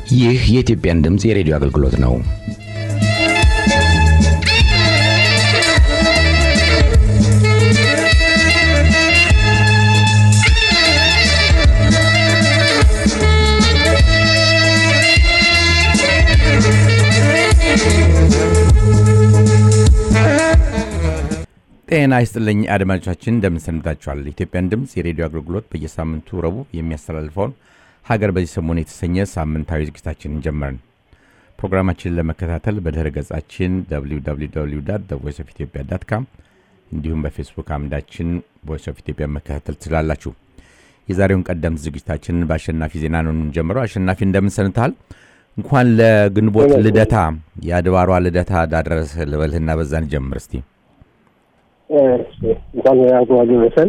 ይህ የኢትዮጵያን ድምጽ የሬዲዮ አገልግሎት ነው። ጤና ይስጥልኝ አድማጮቻችን እንደምን ሰንብታችኋል? ኢትዮጵያን ድምጽ የሬዲዮ አገልግሎት በየሳምንቱ ረቡዕ የሚያስተላልፈውን ሀገር በዚህ ሰሞን የተሰኘ ሳምንታዊ ዝግጅታችንን ጀመርን። ፕሮግራማችንን ለመከታተል በድረ ገጻችን www.voiceofethiopia.com እንዲሁም በፌስቡክ አምዳችን voice of ethiopia መከታተል ትችላላችሁ። የዛሬውን ቀደምት ዝግጅታችንን በአሸናፊ ዜና ነው እንጀምረው። አሸናፊ እንደምን ሰንብተሃል? እንኳን ለግንቦት ልደታ የአድባሯ ልደታ ዳድረስ ልበልህና በዛን ጀምር እስቲ። እንኳን ያጓጓሉ መሰል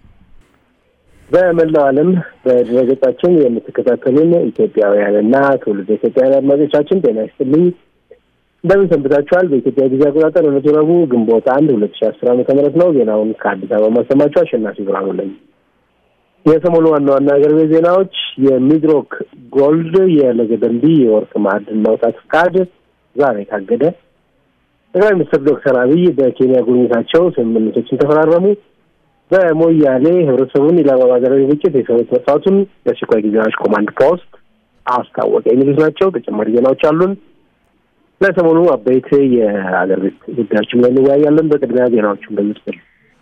በመላው ዓለም በድረገጻችን የምትከታተሉን ኢትዮጵያውያንና ትውልደ ኢትዮጵያውያን አድማጮቻችን ጤና ይስጥልኝ። እንደምን ሰንብታችኋል? በኢትዮጵያ ጊዜ አቆጣጠር ረቡዕ ግንቦት 1 2010 ዓ.ም ነው። ዜናውን ከአዲስ አበባ ማሰማቸው አሸናፊ ብርሃኑ ነኝ። የሰሞኑ ዋና ዋና ሀገር ቤት ዜናዎች የሚድሮክ ጎልድ የለገደምቢ የወርቅ ማዕድን ማውጣት ፍቃድ ዛሬ ታገደ። ጠቅላይ ሚኒስትር ዶክተር አብይ በኬንያ ጉብኝታቸው ስምምነቶችን ተፈራረሙ። በሞያሌ ህብረተሰቡን ኢላማ ባደረገ ግጭት የሰዎች መጥፋቱን የአስቸኳይ ጊዜ አዋጅ ኮማንድ ፖስት አስታወቀ። የሚሉት ናቸው። ተጨማሪ ዜናዎች አሉን። ለሰሞኑ አበይት የአገር ቤት ጉዳዮችን ላይ እንወያያለን። በቅድሚያ ዜናዎቹን በዝርዝር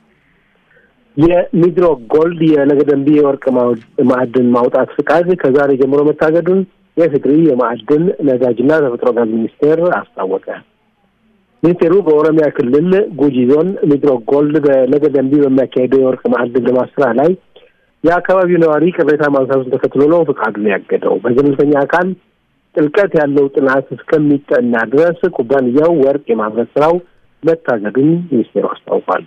የሚድሮክ ጎልድ የለገደምቢ የወርቅ ማዕድን ማውጣት ፍቃድ ከዛሬ ጀምሮ መታገዱን የፍቅሪ የማዕድን ነዳጅና ተፈጥሮ ጋዝ ሚኒስቴር አስታወቀ። ሚኒስቴሩ በኦሮሚያ ክልል ጉጂ ዞን ሚድሮክ ጎልድ በለገደምቢ በሚያካሄደው የወርቅ ማዕድን ልማት ስራ ላይ የአካባቢው ነዋሪ ቅሬታ ማንሳቱን ተከትሎ ነው ፍቃዱን ያገደው። በገለልተኛ አካል ጥልቀት ያለው ጥናት እስከሚጠና ድረስ ኩባንያው ወርቅ የማምረት ስራው መታገዱን ሚኒስቴሩ አስታውቋል።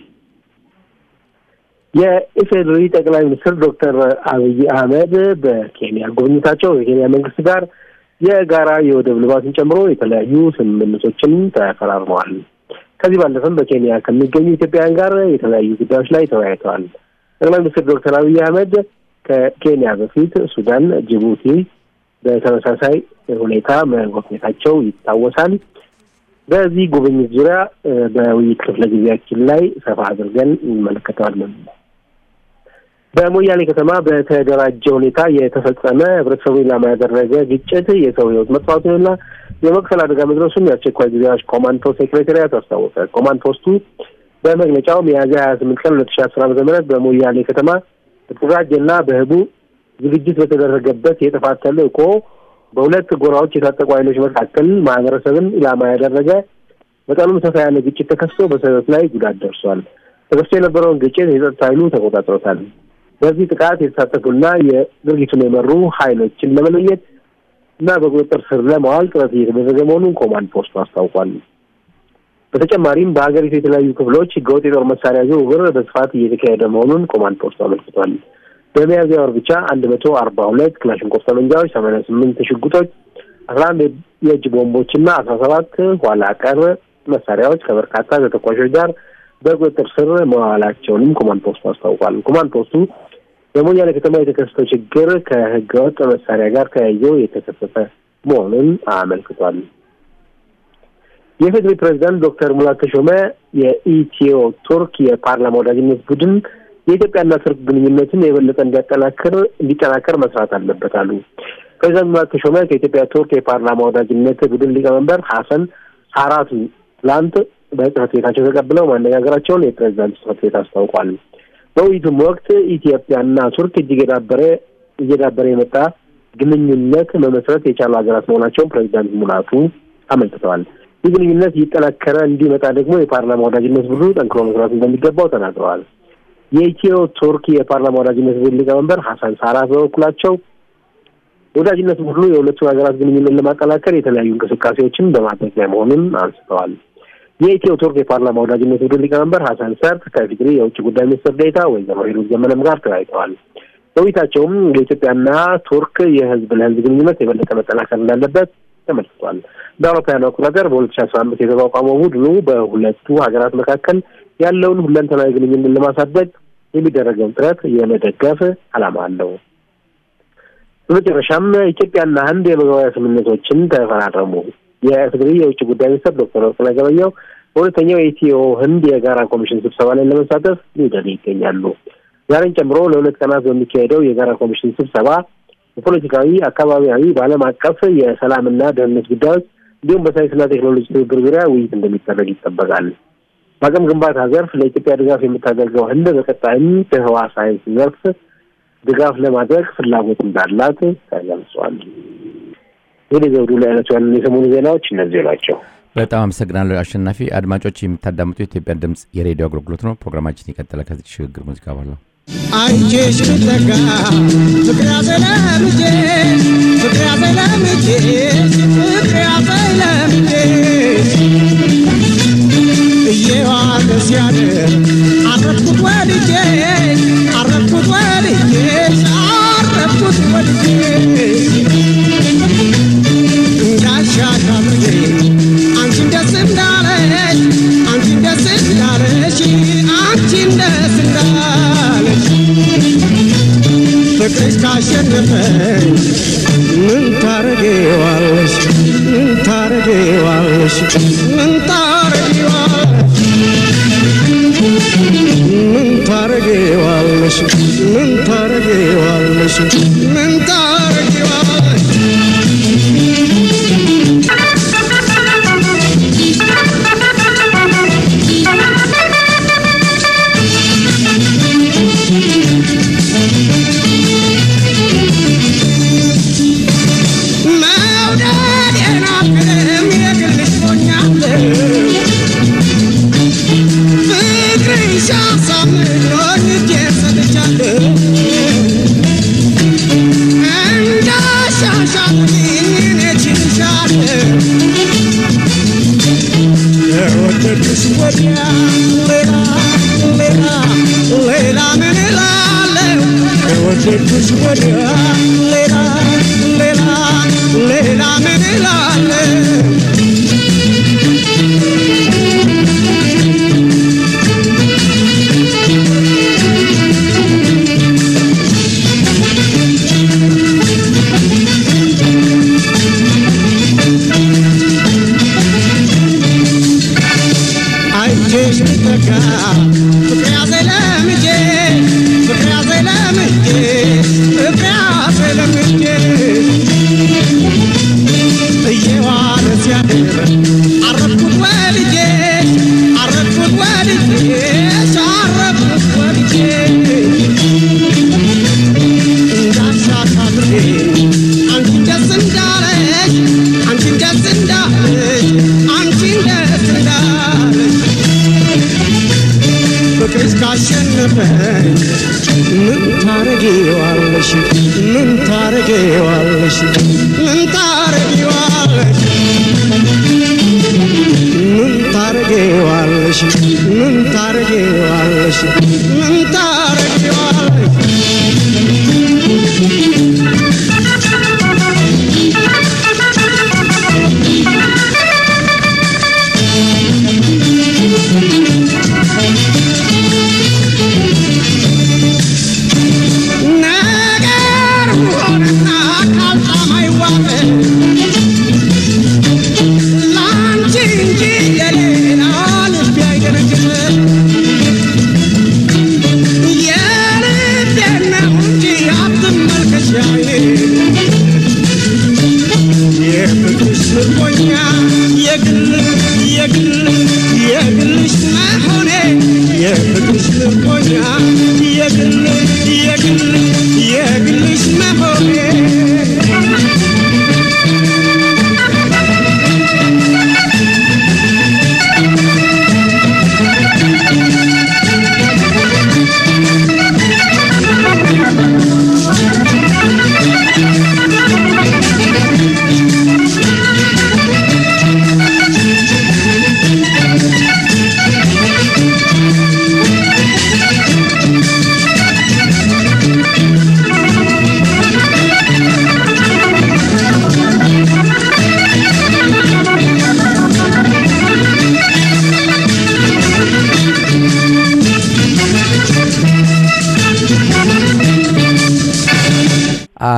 የኢፌዴሪ ጠቅላይ ሚኒስትር ዶክተር አብይ አህመድ በኬንያ ጉብኝታቸው የኬንያ መንግስት ጋር የጋራ የወደብ ልማትን ጨምሮ የተለያዩ ስምምነቶችን ተፈራርመዋል። ከዚህ ባለፈም በኬንያ ከሚገኙ ኢትዮጵያውያን ጋር የተለያዩ ጉዳዮች ላይ ተወያይተዋል። ጠቅላይ ሚኒስትር ዶክተር አብይ አህመድ ከኬንያ በፊት ሱዳን፣ ጅቡቲ በተመሳሳይ ሁኔታ መጎብኘታቸው ይታወሳል። በዚህ ጉብኝት ዙሪያ በውይይት ክፍለ ጊዜያችን ላይ ሰፋ አድርገን እንመለከተዋለን። በሞያሌ ከተማ በተደራጀ ሁኔታ የተፈጸመ ህብረተሰቡ ኢላማ ያደረገ ግጭት የሰው ህይወት መጥፋቱንና የመቁሰል አደጋ መድረሱን የአስቸኳይ ጊዜ አዋጅ ኮማንድ ፖስት ሴክሬታሪያት አስታወቀ። ኮማንድ ፖስቱ በመግለጫው ሚያዝያ 28 ቀን 2010 ዓ.ም በሞያሌ ከተማ በተደራጀና በህቡ ዝግጅት በተደረገበት የጥፋት ተልዕኮ በሁለት ጎራዎች የታጠቁ ኃይሎች መካከል ማህበረሰብን ኢላማ ያደረገ በጣም ሰፋ ያለ ግጭት ተከስቶ በሰዎች ላይ ጉዳት ደርሷል። ተከስቶ የነበረውን ግጭት የጸጥታ ኃይሉ ተቆጣጥሮታል። በዚህ ጥቃት የተሳተፉና የድርጊቱን የመሩ ኃይሎችን ለመለየት እና በቁጥጥር ስር ለማዋል ጥረት እየተደረገ መሆኑን ኮማንድ ፖስቱ አስታውቋል። በተጨማሪም በሀገሪቱ የተለያዩ ክፍሎች ህገወጥ የጦር መሳሪያ ዝውውር በስፋት እየተካሄደ መሆኑን ኮማንድ ፖስቱ አመልክቷል። በሚያዝያ ወር ብቻ 142 ክላሽንኮቭ ጠመንጃዎች፣ 88 ሽጉጦች፣ 11 የእጅ ቦምቦችና 17 ኋላ ቀር መሳሪያዎች ከበርካታ ተተኳሾች ጋር በቁጥጥር ስር መዋላቸውንም ኮማንድ ፖስቱ አስታውቋል። ኮማንድ ፖስቱ በሞያሌ ከተማ የተከሰተው ችግር ከህገወጥ መሳሪያ ጋር ተያይዞ የተከሰተ መሆኑን አመልክቷል። የፌዴራል ፕሬዝዳንት ዶክተር ሙላቱ ተሾመ የኢትዮ ቱርክ የፓርላማ ወዳጅነት ቡድን የኢትዮጵያና ቱርክ ግንኙነትን የበለጠ እንዲጠናከር መስራት አለበት አሉ። ፕሬዝዳንት ሙላቱ ተሾመ ከኢትዮጵያ ቱርክ የፓርላማ ወዳጅነት ቡድን ሊቀመንበር ሐሰን ሐራቱ ትላንት በጽህፈት ቤታቸው ተቀብለው ማነጋገራቸውን የፕሬዝዳንት ጽህፈት ቤት አስታውቋል። በውይይቱም ወቅት ኢትዮጵያና ቱርክ እየዳበረ የመጣ ግንኙነት መመስረት የቻሉ ሀገራት መሆናቸውን ፕሬዝዳንት ሙላቱ አመልክተዋል። ይህ ግንኙነት እየጠነከረ እንዲመጣ ደግሞ የፓርላማ ወዳጅነት ቡድኑ ጠንክሮ መስራት እንደሚገባው ተናግረዋል። የኢትዮ ቱርክ የፓርላማ ወዳጅነት ቡድን ሊቀመንበር ሐሰን ሐራቱ በበኩላቸው ወዳጅነት ቡድኑ የሁለቱ ሀገራት ግንኙነት ለማጠናከር የተለያዩ እንቅስቃሴዎችን በማድረግ ላይ መሆኑን አንስተዋል። የኢትዮ ቱርክ የፓርላማ ወዳጅነት ቡድን ሊቀመንበር ሐሰን ሰርት ከፊግሪ የውጭ ጉዳይ ሚኒስትር ዴኤታ ወይዘሮ ሂሩት ዘመነም ጋር ተወያይተዋል። በውይይታቸውም የኢትዮጵያና ቱርክ የህዝብ ለህዝብ ግንኙነት የበለጠ መጠናከር እንዳለበት ተመልክቷል። በአውሮፓውያኑ አቆጣጠር በ2015 የተቋቋመው ቡድኑ በሁለቱ ሀገራት መካከል ያለውን ሁለንተናዊ ግንኙነት ለማሳደግ የሚደረገውን ጥረት የመደገፍ ዓላማ አለው። በመጨረሻም ኢትዮጵያና ህንድ የመግባቢያ ስምምነቶችን ተፈራረሙ። የትግራይ የውጭ ጉዳይ ሚኒስትር ዶክተር ወርቅነህ ገበየሁ በሁለተኛው የኢትዮ ህንድ የጋራ ኮሚሽን ስብሰባ ላይ ለመሳተፍ ኒውዴልሂ ይገኛሉ። ዛሬን ጨምሮ ለሁለት ቀናት በሚካሄደው የጋራ ኮሚሽን ስብሰባ በፖለቲካዊ፣ አካባቢያዊ፣ በዓለም አቀፍ የሰላምና ደህንነት ጉዳዮች እንዲሁም በሳይንስና ቴክኖሎጂ ትብብር ዙሪያ ውይይት እንደሚደረግ ይጠበቃል። በአቅም ግንባታ ዘርፍ ለኢትዮጵያ ድጋፍ የምታደርገው ህንድ በቀጣይም በህዋ ሳይንስ ዘርፍ ድጋፍ ለማድረግ ፍላጎት እንዳላት ተገልጿል። ወደ ዘውዱ ለዕለቱ ያሉን የሰሞኑ ዜናዎች እነዚህ ናቸው። በጣም አመሰግናለሁ አሸናፊ። አድማጮች የምታዳምጡ የኢትዮጵያ ድምጽ የሬዲዮ አገልግሎት ነው። ፕሮግራማችን ይቀጥላል ከዚህ ሽግግር ሙዚቃ በኋላ። አይቼሽ ተጋ ፍቅር ያዘለምጄ ፍቅር ያዘለምጄ ፍቅር ያዘለምጄ እየዋለ ሲያድር አረፍኩት ወልጄ አረፍኩት ወልጄ አረፍኩት ወልጄ እንዳሻሽ አድርጌ አንቺን ደስ እንዳለሽ አንቺን ደስ እንዳለሽ አንቺን ደስ እንዳለሽ ፍቅርሽ ካሸነፈኝ ምን ታረጊዋለሽ ምን ታረጊዋለሽ ምን ታረጊዋለሽ ምን ታረጊዋለሽ ምን ታረጊዋለሽ ምን ታረጊዋለሽ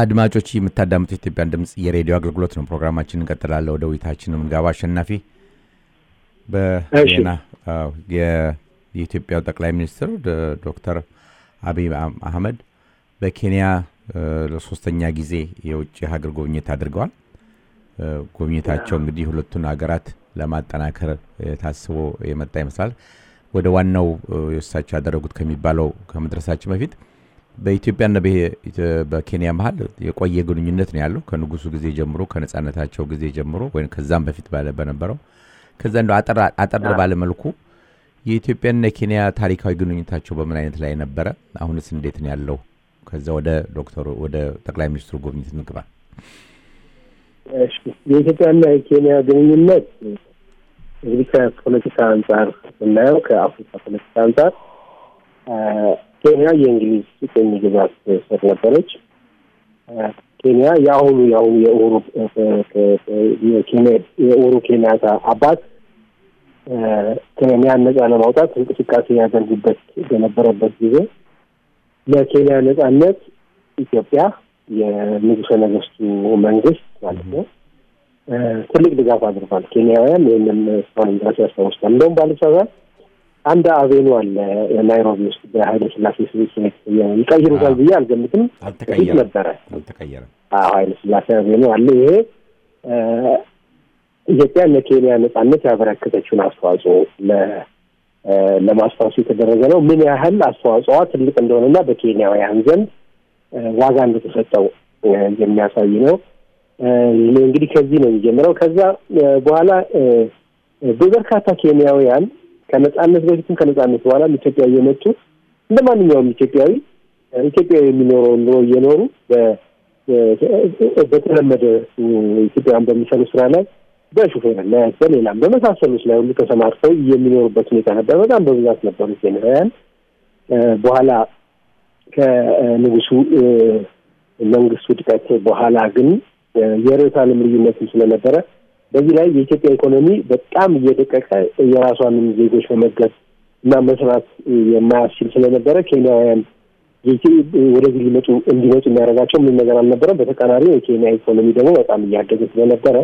አድማጮች የምታዳምጡት ኢትዮጵያን ድምጽ የሬዲዮ አገልግሎት ነው። ፕሮግራማችንን እንቀጥላለን። ወደ ውይይታችን እንገባ። አሸናፊ በዜና የኢትዮጵያው ጠቅላይ ሚኒስትር ዶክተር አብይ አህመድ በኬንያ ለሶስተኛ ጊዜ የውጭ ሀገር ጉብኝት አድርገዋል። ጉብኝታቸው እንግዲህ ሁለቱን ሀገራት ለማጠናከር ታስቦ የመጣ ይመስላል። ወደ ዋናው የእሳቸው ያደረጉት ከሚባለው ከመድረሳችን በፊት በኢትዮጵያና በኬንያ መሃል የቆየ ግንኙነት ነው ያለው ከንጉሱ ጊዜ ጀምሮ ከነጻነታቸው ጊዜ ጀምሮ ወይ ከዛም በፊት በነበረው ከዛ እንደው አጠር ባለ መልኩ የኢትዮጵያና የኬንያ ታሪካዊ ግንኙነታቸው በምን አይነት ላይ ነበረ? አሁንስ እንዴት ነው ያለው? ከዛ ወደ ጠቅላይ ሚኒስትሩ ጉብኝት እንግባ። እሺ፣ የኢትዮጵያና የኬንያ ግንኙነት እንግዲህ ከፖለቲካ አንጻር ስናየው ከአፍሪካ ፖለቲካ አንጻር ኬንያ የእንግሊዝ ቅኝ ግዛት ስር ነበረች። ኬንያ የአሁኑ የኡሁሩ ኬንያታ አባት ኬንያን ነጻ ለማውጣት እንቅስቃሴ ያደርጉበት በነበረበት ጊዜ ለኬንያ ነጻነት ኢትዮጵያ የንጉሠ ነገሥቱ መንግስት ማለት ነው ትልቅ ድጋፍ አድርጓል። ኬንያውያን ይህንን እስካሁን ድረስ ያስታውሳል። እንደውም ባለሰባት አንድ አቬኑ አለ ናይሮቢ ውስጥ በኃይለ ሥላሴ ስብስብ ይቀይሩታል ብዬ አልገምትም። አልተቀየረም። ኃይለ ሥላሴ አቬኑ አለ። ይሄ ኢትዮጵያ ለኬንያ ነጻነት ያበረከተችውን አስተዋጽኦ ለማስታወስ የተደረገ ነው። ምን ያህል አስተዋጽኦዋ ትልቅ እንደሆነና በኬንያውያን ዘንድ ዋጋ እንደተሰጠው የሚያሳይ ነው። እንግዲህ ከዚህ ነው የሚጀምረው። ከዛ በኋላ በበርካታ ኬንያውያን ከነጻነት በፊትም ከነጻነት በኋላ ኢትዮጵያ እየመጡ እንደማንኛውም ኢትዮጵያዊ የሚኖረው ኑሮ እየኖሩ በተለመደ ኢትዮጵያን በሚሰሩ ስራ ላይ በሹፌርነት በሌላም በመሳሰሉት ላይ ሁሉ ተሰማርተው የሚኖሩበት ሁኔታ ነበር። በጣም በብዛት ነበሩ ኬንያውያን። በኋላ ከንጉሱ መንግስት ውድቀት በኋላ ግን የርዕዮተ ዓለም ልዩነትም ስለነበረ በዚህ ላይ የኢትዮጵያ ኢኮኖሚ በጣም እየደቀቀ የራሷንም ዜጎች መመገብ እና መስራት የማያስችል ስለነበረ ኬንያውያን ወደዚህ እንዲመጡ የሚያደርጋቸው ምን ነገር አልነበረም። በተቃራኒ የኬንያ ኢኮኖሚ ደግሞ በጣም እያደገ ስለነበረ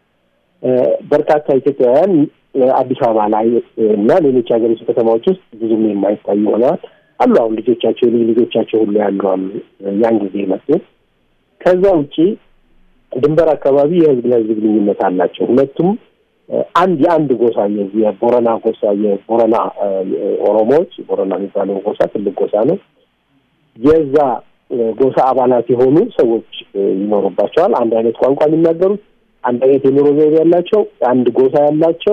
በርካታ ኢትዮጵያውያን አዲስ አበባ ላይ እና ሌሎች ሀገሮች ከተማዎች ውስጥ ብዙም የማይታዩ ሆነዋል አሉ። አሁን ልጆቻቸው ሁሉ ያሉ ያን ጊዜ መጡ። ከዛ ውጪ ድንበር አካባቢ የህዝብ ለህዝብ ግንኙነት አላቸው። ሁለቱም የአንድ ጎሳ የቦረና ጎሳ የቦረና ኦሮሞዎች ቦረና የሚባለው ጎሳ ትልቅ ጎሳ ነው። የዛ ጎሳ አባላት የሆኑ ሰዎች ይኖሩባቸዋል። አንድ አይነት ቋንቋ የሚናገሩት፣ አንድ አይነት የኑሮ ዘይቤ ያላቸው፣ አንድ ጎሳ ያላቸው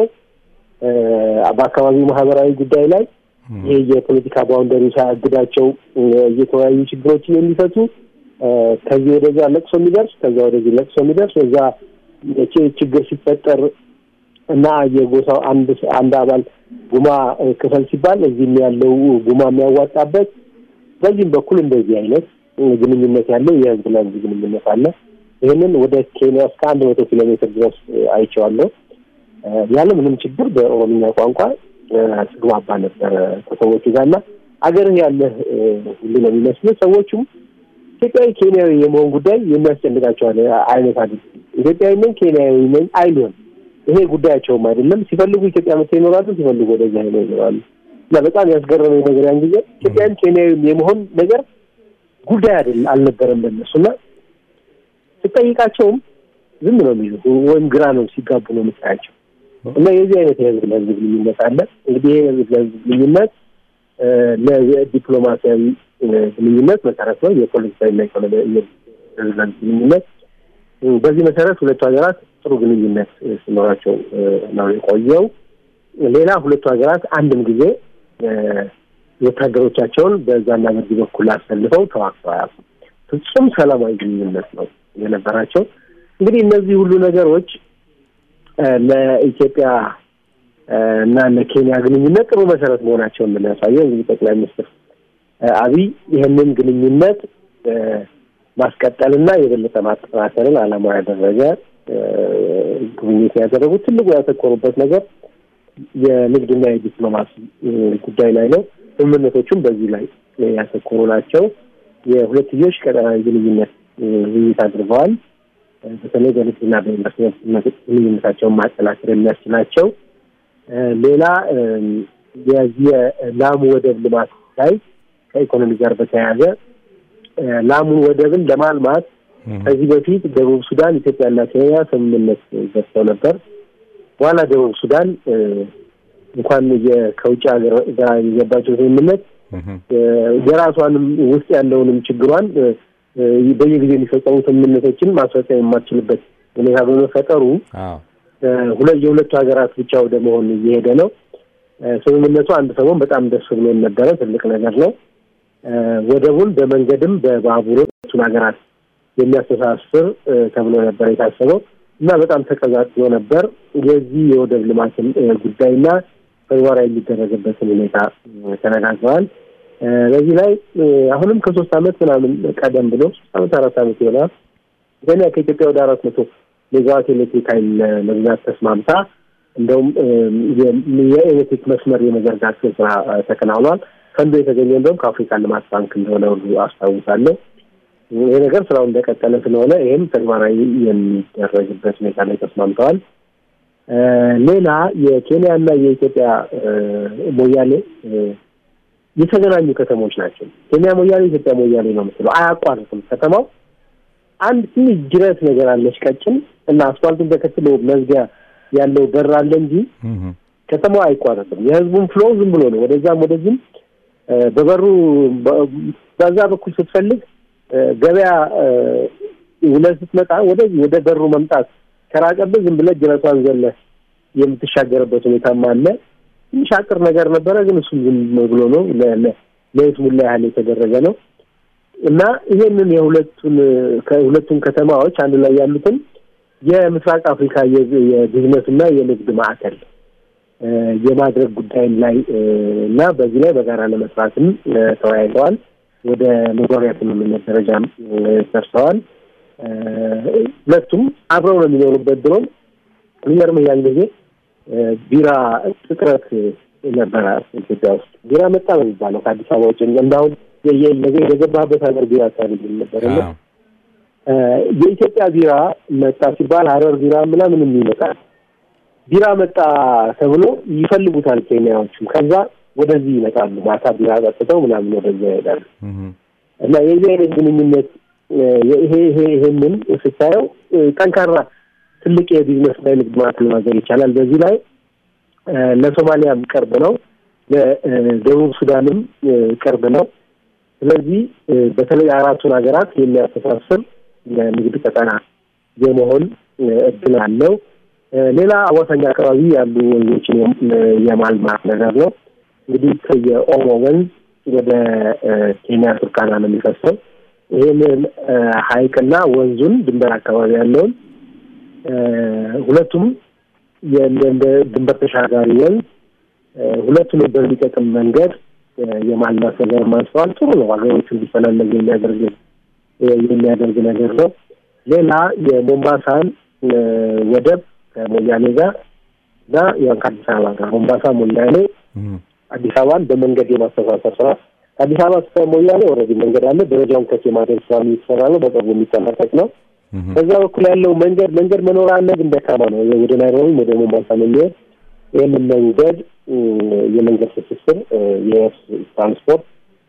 በአካባቢው ማህበራዊ ጉዳይ ላይ ይሄ የፖለቲካ ባውንደሪ ሳያግዳቸው እየተወያዩ ችግሮችን የሚፈቱ ከዚህ ወደዛ ለቅሶ የሚደርስ ከዛ ወደዚህ ለቅሶ የሚደርስ እዛ ችግር ሲፈጠር እና የጎሳው አንድ አባል ጉማ ክፈል ሲባል እዚህም ያለው ጉማ የሚያዋጣበት በዚህም በኩል እንደዚህ አይነት ግንኙነት ያለው የህዝብ ለህዝብ ግንኙነት አለ። ይህንን ወደ ኬንያ እስከ 100 ኪሎ ሜትር ድረስ አይቼዋለሁ። ያለ ምንም ችግር በኦሮምኛ ቋንቋ ተግባባ ነበር ከሰዎቹ ጋርና አገርን ያለ ሁሉ ነው የሚመስለው። ሰዎቹም ኢትዮጵያዊ ኬንያዊ የመሆን ጉዳይ የሚያስጨንቃቸው አይነት አይደል። ኢትዮጵያዊ ነኝ ኬንያዊ ነኝ አይሉም። ይሄ ጉዳያቸውም አይደለም። ሲፈልጉ ኢትዮጵያ መጥተው ይኖራሉ፣ ሲፈልጉ ወደዛ ይኖራሉ። እና በጣም ያስገረመኝ ነገር ያን ጊዜ ኢትዮጵያዊ ኬንያዊ የመሆን ነገር ጉዳይ አልነበረም ለነሱና ሲጠይቃቸውም ዝም ነው የሚሉት ወይም ግራ ነው ሲጋቡ ነው የምታያቸው። እና የዚህ አይነት የህዝብ ለህዝብ ግንኙነት አለ። እንግዲህ የህዝብ ለህዝብ ግንኙነት ለዲፕሎማሲያዊ ግንኙነት መሰረት ነው። የፖለቲካዊና ኢኮኖሚያዊ የህዝብ ለህዝብ ግንኙነት በዚህ መሰረት ሁለቱ ሀገራት ጥሩ ግንኙነት ሲኖራቸው ነው የቆየው። ሌላ ሁለቱ ሀገራት አንድም ጊዜ ወታደሮቻቸውን በዛና በዚህ በኩል አሰልፈው ተዋግተው አያውቁም። ፍጹም ሰላማዊ ግንኙነት ነው የነበራቸው። እንግዲህ እነዚህ ሁሉ ነገሮች ለኢትዮጵያ እና ለኬንያ ግንኙነት ጥሩ መሰረት መሆናቸውን የሚያሳየው እንግዲህ ጠቅላይ ሚኒስትር አብይ ይህንን ግንኙነት ማስቀጠልና የበለጠ ማጠናከርን ዓላማ ያደረገ ጉብኝት ያደረጉት ትልቁ ያተኮሩበት ነገር የንግድና የዲፕሎማሲ ጉዳይ ላይ ነው። ስምምነቶቹም በዚህ ላይ ያተኮሩ ናቸው። የሁለትዮሽ ቀጠናዊ ግንኙነት ውይይት አድርገዋል። በተለይ በንግድና በኢንቨስትመንት ግንኙነታቸውን ማጠናከር የሚያስችላቸው ሌላ የላሙ ወደብ ልማት ላይ ከኢኮኖሚ ጋር በተያያዘ ላሙ ወደብን ለማልማት ከዚህ በፊት ደቡብ ሱዳን፣ ኢትዮጵያና ኬንያ ስምምነት ገዝተው ነበር። በኋላ ደቡብ ሱዳን እንኳን ከውጭ ሀገር ጋር የገባቸው ስምምነት የራሷንም ውስጥ ያለውንም ችግሯን በየጊዜው የሚፈጸሙ ስምምነቶችን ማስፈጸም የማትችልበት ሁኔታ በመፈጠሩ የሁለቱ ሀገራት ብቻ ወደ መሆን እየሄደ ነው። ስምምነቱ አንድ ሰሞን በጣም ደስ ብሎ ነበረ። ትልቅ ነገር ነው። ወደቡን በመንገድም በባቡርም ሁለቱን ሀገራት የሚያስተሳስር ተብሎ ነበር የታሰበው እና በጣም ተቀዛቅዞ ነበር። የዚህ የወደብ ልማትን ጉዳይና ተግባራዊ የሚደረግበትን ሁኔታ ተነጋግረዋል። በዚህ ላይ አሁንም ከ3 ዓመት ምናምን ቀደም ብሎ 4 ዓመት ይሆናል ኬንያ ከኢትዮጵያ ወደ 400 ሜጋዋት ኤሌክትሪክ ኃይል መግዛት ተስማምታ እንደውም የኤሌክትሪክ መስመር የመዘርጋት ስራ ተከናውኗል። ፈንዱ የተገኘው እንደውም ከአፍሪካ ልማት ባንክ እንደሆነ ሁሉ አስታውሳለሁ። ይሄ ነገር ስራው እንደቀጠለ ስለሆነ ይሄም ተግባራዊ የሚደረግበት ሁኔታ ላይ ተስማምተዋል። ሌላ የኬንያና የኢትዮጵያ ሞያሌ የተገናኙ ከተሞች ናቸው። ኬንያ ሞያሌ፣ ኢትዮጵያ ሞያሌ ነው የምትለው። አያቋርጥም ከተማው። አንድ ትንሽ ጅረት ነገር አለች ቀጭን እና አስፋልቱን ተከትሎ መዝጊያ ያለው በር አለ እንጂ ከተማው አይቋረጥም። የህዝቡን ፍሎ ዝም ብሎ ነው ወደዛም ወደዚህም። በበሩ በዛ በኩል ስትፈልግ ገበያ ውለህ ስትመጣ ወደ በሩ መምጣት ከራቀብህ ዝም ብለህ ጅረቷን ዘለህ የምትሻገርበት ሁኔታም አለ። ትንሽ አጥር ነገር ነበረ፣ ግን እሱ ዝም ብሎ ነው ለይስሙላ ያህል የተደረገ ነው እና ይሄንን የሁለቱን ከተማዎች አንድ ላይ ያሉትን የምስራቅ አፍሪካ የቢዝነስ እና የንግድ ማዕከል የማድረግ ጉዳይ ላይ እና በዚህ ላይ በጋራ ለመስራትም ተወያይተዋል። ወደ መግባቢያ ስምምነት ደረጃም ደርሰዋል። ሁለቱም አብረው ነው የሚኖሩበት። ድሮም የሚገርምህ ያን ጊዜ ቢራ እጥረት ነበረ ኢትዮጵያ ውስጥ። ቢራ መጣ ነው የሚባለው ከአዲስ አበባ ውጭ። እንዳሁን የገባበት ሀገር ቢራ ታሪክ ነበርና የኢትዮጵያ ቢራ መጣ ሲባል ሀረር ቢራ ምናምን ይመጣል። ቢራ መጣ ተብሎ ይፈልጉታል ኬንያዎችም። ከዛ ወደዚህ ይመጣሉ። ማታ ቢራ ጠጥተው ምናምን ወደዚያ ይሄዳሉ እና የዚህ አይነት ግንኙነት ይሄንን ስታየው ጠንካራ ትልቅ የቢዝነስ ላይ ንግድ ማዕከል ማድረግ ይቻላል። በዚህ ላይ ለሶማሊያም ቅርብ ነው፣ ለደቡብ ሱዳንም ቅርብ ነው። ስለዚህ በተለይ አራቱን ሀገራት የሚያስተሳስር የንግድ ቀጠና የመሆን እድል አለው። ሌላ አዋሳኝ አካባቢ ያሉ ወንዞችን የማልማት ነገር ነው። እንግዲህ የኦሞ ወንዝ ወደ ኬንያ ቱርካና ነው የሚፈሰው። ይሄንን ሀይቅና ወንዙን ድንበር አካባቢ ያለውን ሁለቱም እንደ ድንበር ተሻጋሪ ወንዝ ሁለቱንም በሚጠቅም መንገድ የማልማት ነገር ማንስተዋል። ጥሩ ነው። ሀገሮቹ እንዲፈላለጉ የሚያደርግ ነገር ነው። ሌላ የሞምባሳን ወደብ ከሞያሌ ጋር እና ከአዲስ አበባ ጋር ሞምባሳ ሞያሌ አዲስ አበባን በመንገድ የማስተሳሰር ስራ አዲስ አበባ እስከ ሞያሌ ኦልሬዲ መንገድ አለ። ደረጃውን ከፍ የማድረግ ስራ የሚሰራ ነው። በቅርቡ የሚጠናቀቅ ነው። በዛ በኩል ያለው መንገድ መኖር አለ፣ ግን ደካማ ነው። ወደ ናይሮቢ ወደ ሞምባሳ ነው የሚሄድ። ይህንን መንገድ የመንገድ ትስስር የትራንስፖርት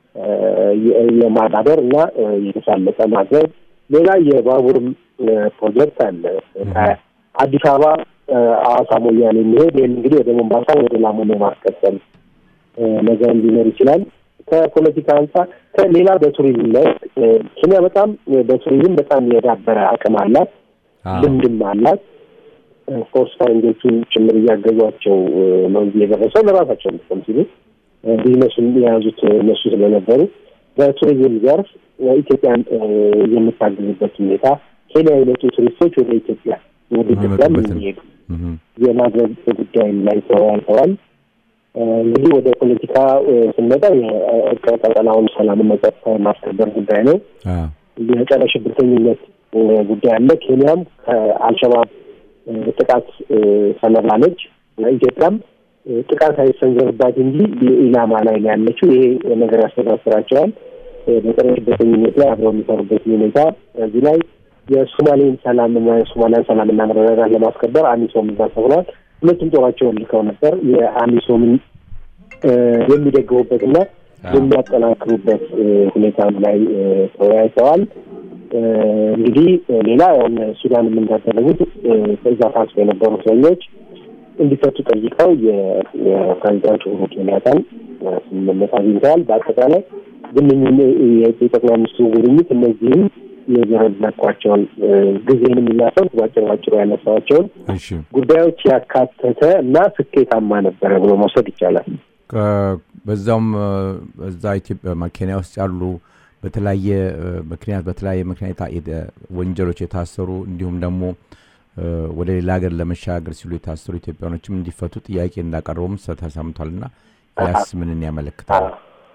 የማዳበር እና የተሳለጠ ማድረግ። ሌላ የባቡር ፕሮጀክት አለ አዲስ አበባ አዋሳ ሞያሌ የሚሄድ። ይህን እንግዲህ ወደ ሞምባሳ ወደ ላሙ ማስቀጠል ነገር ሊኖር ይችላል። ከፖለቲካ አንጻር ከሌላ በቱሪዝም ላይ ኬንያ በጣም በቱሪዝም በጣም የዳበረ አቅም አላት፣ ልምድም አላት። ፎርስ ፈረንጆቹን ጭምር እያገዟቸው ነው እየደረሰው ለራሳቸው ምክም ሲሉ ቢዝነሱን የያዙት እነሱ ስለነበሩ በቱሪዝም ዘርፍ ኢትዮጵያን የምታግዝበት ሁኔታ ኬንያ የመጡ ቱሪስቶች ወደ ኢትዮጵያ የሚሄዱ የማድረግ ጉዳይ ላይ ተወያይተዋል። እንግዲህ ወደ ፖለቲካ ስንመጣ የቀጠናውን ሰላምና ጸጥታ የማስከበር ጉዳይ ነው። የጸረ ሽብርተኝነት ጉዳይ አለ። ኬንያም ከአልሸባብ ጥቃት ሰለባ ነች። ኢትዮጵያም ጥቃት አይሰንዘርባት እንጂ ኢላማ ላይ ነው ያለችው። ይሄ ነገር ያስተሳስራቸዋል። በተረኝነት ላይ አብረው የሚሰሩበት ሁኔታ እዚህ ላይ የሶማሌን ሰላምና መረጋጋት ለማስከበር አሚሶም ተሰብሯል። ሁለቱም ጦራቸውን ልከው ነበር። የአሚሶምን የሚደግፉበትና የሚያጠናክሩበት ሁኔታ ላይ ተወያይተዋል። እንግዲህ ሌላ ሱዳን እንዳደረጉት ከዛ ታስበው የነበሩ ሰዎች እንዲፈቱ ጠይቀው የፕሬዝዳንቱ ኡሁሩ ኬንያታን ስምምነት አግኝተዋል። በአጠቃላይ የጠቅላይ ሚኒስትሩ ጉብኝት እነዚህም የዘረዘርኳቸውን ጊዜንም የሚያሰብ ባጭሩ ያነሳቸውን ጉዳዮች ያካተተ እና ስኬታማ ነበረ ብሎ መውሰድ ይቻላል። በዛውም እዛ ኢትዮጵያ ኬንያ ውስጥ ያሉ በተለያየ ምክንያት ወንጀሎች የታሰሩ እንዲሁም ደግሞ ወደ ሌላ ሀገር ለመሻገር ሲሉ የታሰሩ ኢትዮጵያኖችም እንዲፈቱ ጥያቄ እንዳቀረቡም ተሰምቷልና ያስ ምንን ያመለክታል?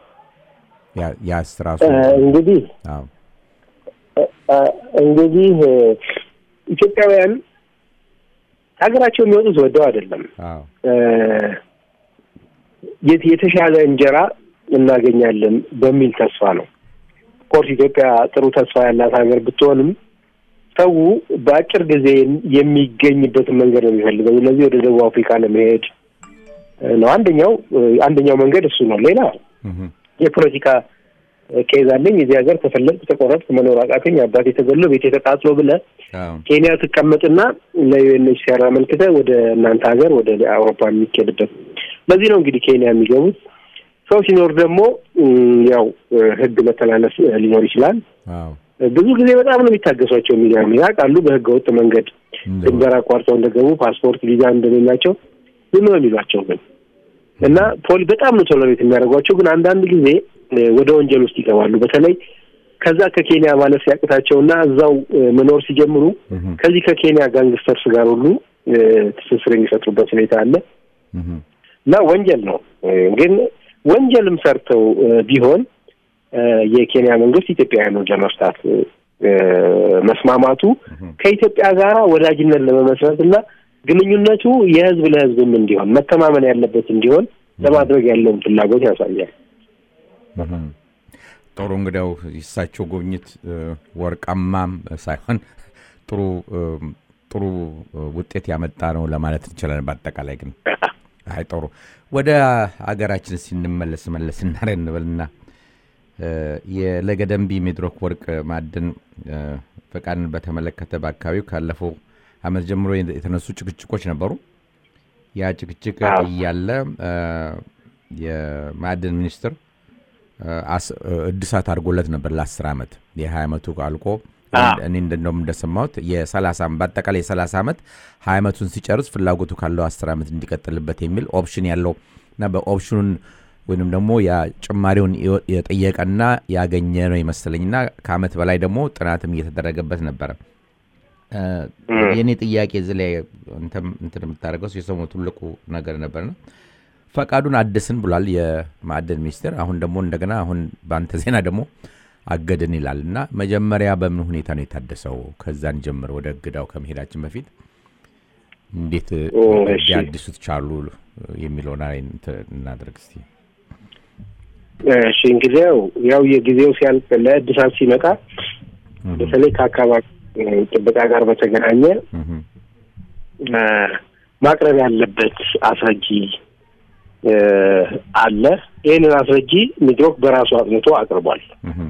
ያስ ራሱ እንግዲህ ኢትዮጵያውያን ሀገራቸው የሚወጡት ወደው አይደለም። የተሻለ እንጀራ እናገኛለን በሚል ተስፋ ነው። ኮርስ ኢትዮጵያ ጥሩ ተስፋ ያላት ሀገር ብትሆንም ሰው በአጭር ጊዜ የሚገኝበትን መንገድ ነው የሚፈልገው። ስለዚህ ወደ ደቡብ አፍሪካ ለመሄድ ነው አንደኛው መንገድ እሱ ነው። ሌላ የፖለቲካ ኬዝ አለኝ እዚህ ሀገር ተፈለጥኩ ተቆረጥኩ መኖር አቃተኝ አባቴ ተገሎ ቤቴ ተቃጥሎ ብለህ ኬንያ ትቀመጥና ለዩኤንኤችሲአር አመልክተህ ወደ እናንተ ሀገር ወደ አውሮፓ የሚኬድበት ለዚህ ነው እንግዲህ ኬንያ የሚገቡት። ሰው ሲኖር ደግሞ ያው ህግ መተላለፍ ሊኖር ይችላል። ብዙ ጊዜ በጣም ነው የሚታገሷቸው ያውቃሉ። በህገ ወጥ መንገድ ድንበር አቋርጠው እንደገቡ ፓስፖርት ቪዛ እንደሌላቸው ዝም ነው የሚሏቸው ግን እና በጣም ነው ቶለሬት የሚያደርጓቸው። ግን አንዳንድ ጊዜ ወደ ወንጀል ውስጥ ይገባሉ። በተለይ ከዛ ከኬንያ ማለት ሲያቅታቸውና እዛው መኖር ሲጀምሩ ከዚህ ከኬንያ ጋንግስተርስ ጋር ሁሉ ትስስር የሚፈጥሩበት ሁኔታ አለ እና ወንጀል ነው። ግን ወንጀልም ሰርተው ቢሆን የኬንያ መንግስት ኢትዮጵያውያንን ለመፍታት መስማማቱ ከኢትዮጵያ ጋር ወዳጅነት ለመመስረትና ግንኙነቱ የህዝብ ለህዝብም እንዲሆን መተማመን ያለበት እንዲሆን ለማድረግ ያለውን ፍላጎት ያሳያል። ጥሩ እንግዲያው ይሳቸው ጉብኝት ወርቃማም ሳይሆን ጥሩ ውጤት ያመጣ ነው ለማለት እንችላለን። በአጠቃላይ ግን ጥሩ ወደ ሀገራችን ሲንመለስ እናረንበልና የለገደምቢ ሚድሮክ ወርቅ ማዕድን ፈቃድን በተመለከተ በአካባቢው ካለፈው አመት ጀምሮ የተነሱ ጭቅጭቆች ነበሩ። ያ ጭቅጭቅ እያለ የማዕድን ሚኒስትር እድሳት አድርጎለት ነበር ለ10 አመት የ20 አመቱ አልቆ እኔ እንደሰማሁት የ30 በአጠቃላይ የ30 አመት 20 አመቱን ሲጨርስ ፍላጎቱ ካለው 10 አመት እንዲቀጥልበት የሚል ኦፕሽን ያለውና በኦፕሽኑን ወይንም ደግሞ ያ ጭማሪውን የጠየቀና ያገኘ ነው ይመስለኝና ከአመት በላይ ደግሞ ጥናትም እየተደረገበት ነበር። የኔ ጥያቄ እዚህ ላይ እንትን የምታደርገው የሰሞኑ ትልቁ ነገር ነበርና ፈቃዱን አደስን ብሏል የማዕድን ሚኒስትር። አሁን ደግሞ እንደገና በአንተ ዜና ደግሞ አገድን ይላልና መጀመሪያ በምን ሁኔታ ነው የታደሰው? ከዛን ጀምሮ ወደ ግዳው ከመሄዳችን በፊት እንዴት ያድሱት ቻሉ የሚለው ላይ እናድርግ እስቲ። እሺ እንግዲህ ያው የጊዜው ሲያልቅ ለእድሳት ሲመጣ በተለይ ከአካባቢ ጥበቃ ጋር በተገናኘ ማቅረብ ያለበት አስረጂ አለ። ይሄንን አስረጂ ሚድሮክ በራሱ አጥንቶ አቅርቧል።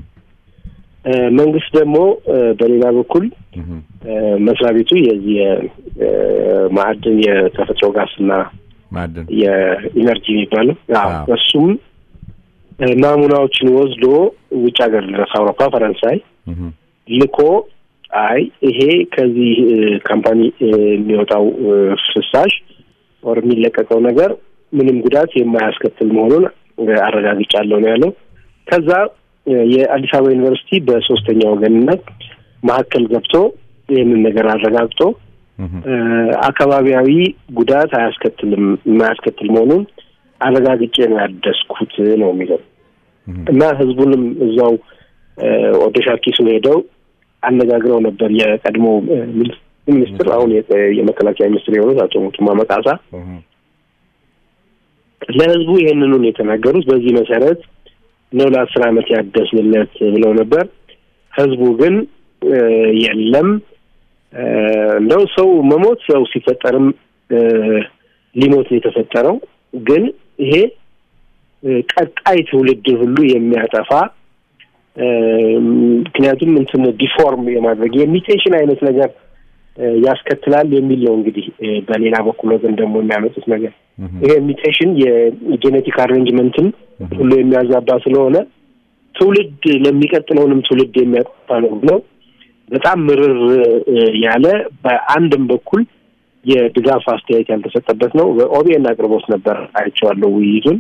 መንግስት ደግሞ በሌላ በኩል መስሪያ ቤቱ የዚህ ማዕድን የተፈጥሮ ጋስና ማዕድን የኢነርጂ የሚባለው እሱም ናሙናዎችን ወስዶ ውጭ ሀገር ድረስ አውሮፓ፣ ፈረንሳይ ልኮ ይሄ ከዚህ ካምፓኒ የሚወጣው ፍሳሽ ወር የሚለቀቀው ነገር ምንም ጉዳት የማያስከትል መሆኑን አረጋግጫለሁ ነው ያለው። ከዛ የአዲስ አበባ ዩኒቨርሲቲ በሶስተኛ ወገንነት ማዕከል ገብቶ ይህንን ነገር አረጋግጦ አካባቢያዊ ጉዳት የማያስከትል መሆኑን አረጋግጬ ነው ያደስኩት ነው የሚለው እና ህዝቡንም እዛው ወደ ሻኪሱ ሄደው አነጋግረው ነበር። የቀድሞ ሚኒስትር አሁን የመከላከያ ሚኒስትር የሆኑት አቶ ሙቱማ መቃሳ ለህዝቡ ይሄንኑን የተናገሩት። በዚህ መሰረት ነው ለ10 ዓመት ያደስለት ብለው ነበር። ህዝቡ ግን የለም እንደው ሰው መሞት ያው ሲፈጠርም ሊሞት የተፈጠረው ግን ይሄ ቀጣይ ትውልድ ሁሉ የሚያጠፋ ምክንያቱም እንትን ዲፎርም የማድረግ የሚቴሽን አይነት ነገር ያስከትላል የሚል ነው እንግዲህ በሌላ በኩል ግን ደግሞ የሚያመጡት ነገር ይሄ ሚቴሽን የጄኔቲክ አሬንጅመንትን ሁሉ የሚያዛባ ስለሆነ ትውልድ ለሚቀጥለውንም ትውልድ የሚያጠፋ ነው በጣም ምርር ያለ በአንድም በኩል የድጋፍ አስተያየት ያልተሰጠበት ነው። በኦቢኤን አቅርቦት ነበር አይቼዋለሁ ውይይቱን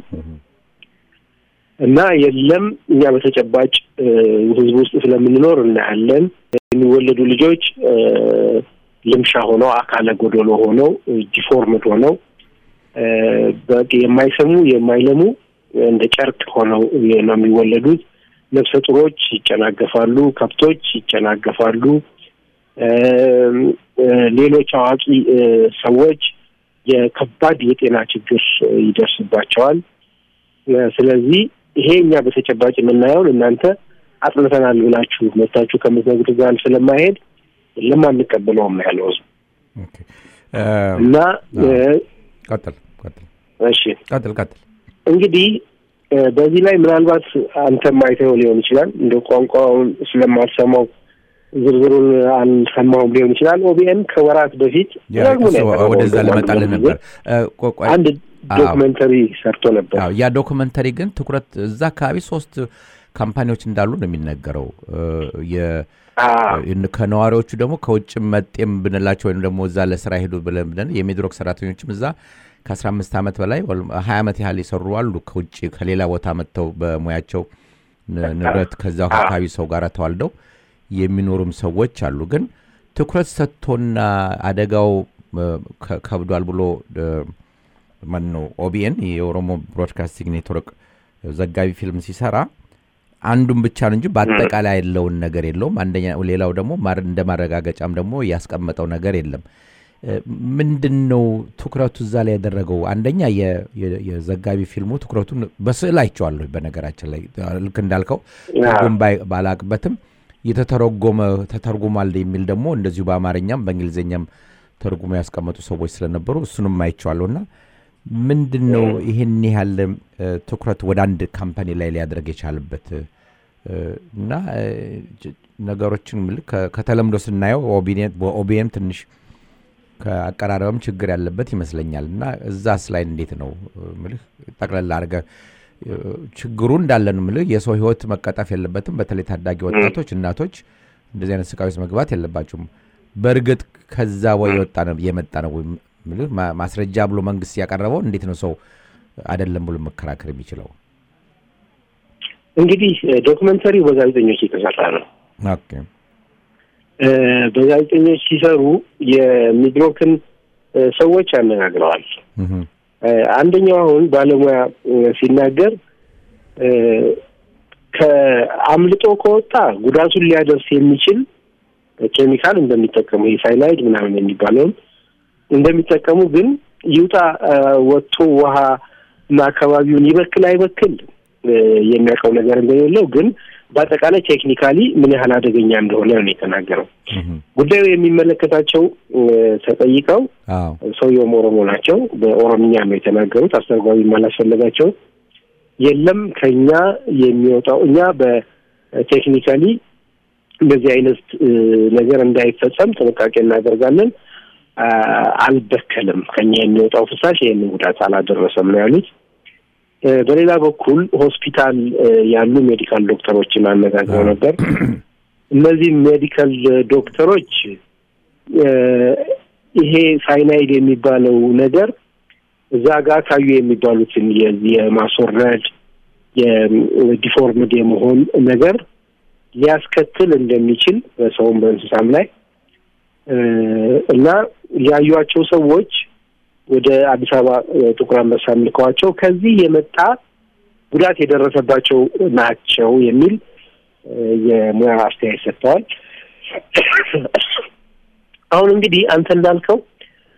እና የለም እኛ በተጨባጭ ህዝብ ውስጥ ስለምንኖር እናያለን የሚወለዱ ልጆች ልምሻ ሆነው አካለ ጎዶሎ ሆነው ዲፎርምድ ሆነው በቂ የማይሰሙ የማይለሙ እንደ ጨርቅ ሆነው ነው የሚወለዱት። ነፍሰ ጡሮች ይጨናገፋሉ፣ ከብቶች ይጨናገፋሉ፣ ሌሎች አዋቂ ሰዎች የከባድ የጤና ችግር ይደርስባቸዋል። ስለዚህ ይሄኛ በተጨባጭ የምናየው እናንተ አጥንተናል ብላችሁ መታችሁ ከምትነግሩት ጋር ስለማይሄድ ለማንቀበለውም ያለው ኦኬ እና ቀጥል እሺ ቀጥል እንግዲህ በዚህ ላይ ምናልባት አንተ ማይተው ሊሆን ይችላል እንደ ቋንቋውን ስለማልሰማው ዝርዝሩን አልሰማውም ሊሆን ይችላል። ኦቢኤን ከወራት በፊት ወደዛ ለመጣል ነበር አንድ ዶክመንተሪ ሰርቶ ነበር። ያ ዶክመንተሪ ግን ትኩረት እዛ አካባቢ 3 ካምፓኒዎች እንዳሉ ነው የሚነገረው። ከነዋሪዎቹ ደግሞ ከውጭ መጤም ብንላቸው ወይም ደግሞ እዛ ለስራ ሄዱ ብለን የሚድሮክ ሰራተኞችም እዛ ከ15 ዓመት በላይ 20 ዓመት ያህል ይሰሩ አሉ ከውጭ ከሌላ ቦታ መጥተው በሙያቸው ንብረት ከዛው አካባቢ ሰው ጋር ተዋልደው የሚኖሩም ሰዎች አሉ። ግን ትኩረት ሰጥቶና አደጋው ከብዷል ብሎ ማነው ኦቢኤን የኦሮሞ ብሮድካስቲንግ ኔትወርክ ዘጋቢ ፊልም ሲሰራ አንዱን ብቻ ነው እንጂ በአጠቃላይ ያለውን ነገር የለውም። አንደኛ ሌላው ደግሞ እንደማረጋገጫም ደግሞ ያስቀመጠው ነገር የለም። ምንድነው ትኩረቱ እዛ ላይ ያደረገው? አንደኛ የዘጋቢ ፊልሙ ትኩረቱን በስዕል አይቼዋለሁ። በነገራችን ላይ ልክ እንዳልከው ሁሉም ባላቅበትም ተተርጉሟል የሚል ደግሞ እንደዚሁ በአማርኛም በእንግሊዘኛም ተርጉሞ ያስቀመጡ ሰዎች ስለነበሩ እሱንም አይቼዋለሁና ምንድነው ይሄን ያህል ትኩረት ወደ አንድ ካምፓኒ ላይ ሊያደርግ የቻለበት? እና ነገሮችን ከተለምዶ ስናየው ኦቢኤን ትንሽ ከአቀራረብም ችግር ያለበት ይመስለኛል። እና እዛስ ላይ እንዴት ነው ምልህ ጠቅላላ አርገ ችግሩ እንዳለ ነው ምልህ የሰው ህይወት መቀጠፍ የለበትም። በተለይ ታዳጊ ወጣቶች እናቶች እንደዚህ አይነት ስቃዮች መግባት የለባቸውም። በርግጥ ከዛ ወይ የመጣ ነው ምልህ ማስረጃ ብሎ መንግስት ያቀረበው እንዴት ነው ሰው አይደለም ብሎ መከራከር የሚችለው? እንግዲህ ዶክመንተሪው በጋዜጠኞች የተሰራ ነው። ኦኬ በጋዜጠኞች ሲሰሩ የሚድሮክን ሰዎች ያነጋግረዋል። አንደኛው አሁን ባለሙያ ሲናገር ከአምልጦ ከወጣ ጉዳቱን ሊያደርስ የሚችል ኬሚካል እንደሚጠቀሙ ሳይናይድ ምናምን የሚባለው እንደሚጠቀሙ ግን ይውጣ ወጥቶ ውሃ እና አካባቢውን ይበክል አይበክል የሚያውቀው ነገር እንደሌለው ግን በአጠቃላይ ቴክኒካሊ ምን ያህል አደገኛ እንደሆነ ነው የተናገረው። ጉዳዩ የሚመለከታቸው ተጠይቀው ሰውየው ኦሮሞ ናቸው። በኦሮምኛ ነው የተናገሩት። አስተርጓሚ ማላስፈልጋቸው የለም ከኛ የሚወጣው እኛ በቴክኒካሊ እንደዚህ አይነት ነገር እንዳይፈጸም ጥንቃቄ እናደርጋለን፣ አልበከልም፣ ከኛ የሚወጣው ፍሳሽ ይሄንን ጉዳት አላደረሰም ነው ያሉት። በሌላ በኩል ሆስፒታል ያሉ ሜዲካል ዶክተሮችን አነጋግረው ነበር። እነዚህ ሜዲካል ዶክተሮች ይሄ ሳይናይድ የሚባለው ነገር እዛ ጋር ታዩ የሚባሉትን የማስወረድ የዲፎርምድ የመሆን ነገር ሊያስከትል እንደሚችል በሰውም በእንስሳም ላይ እና ያዩዋቸው ሰዎች ወደ አዲስ አበባ ጥቁር አንበሳ ልከዋቸው ከዚህ የመጣ ጉዳት የደረሰባቸው ናቸው የሚል የሙያ አስተያየት ሰጥተዋል። አሁን እንግዲህ አንተ እንዳልከው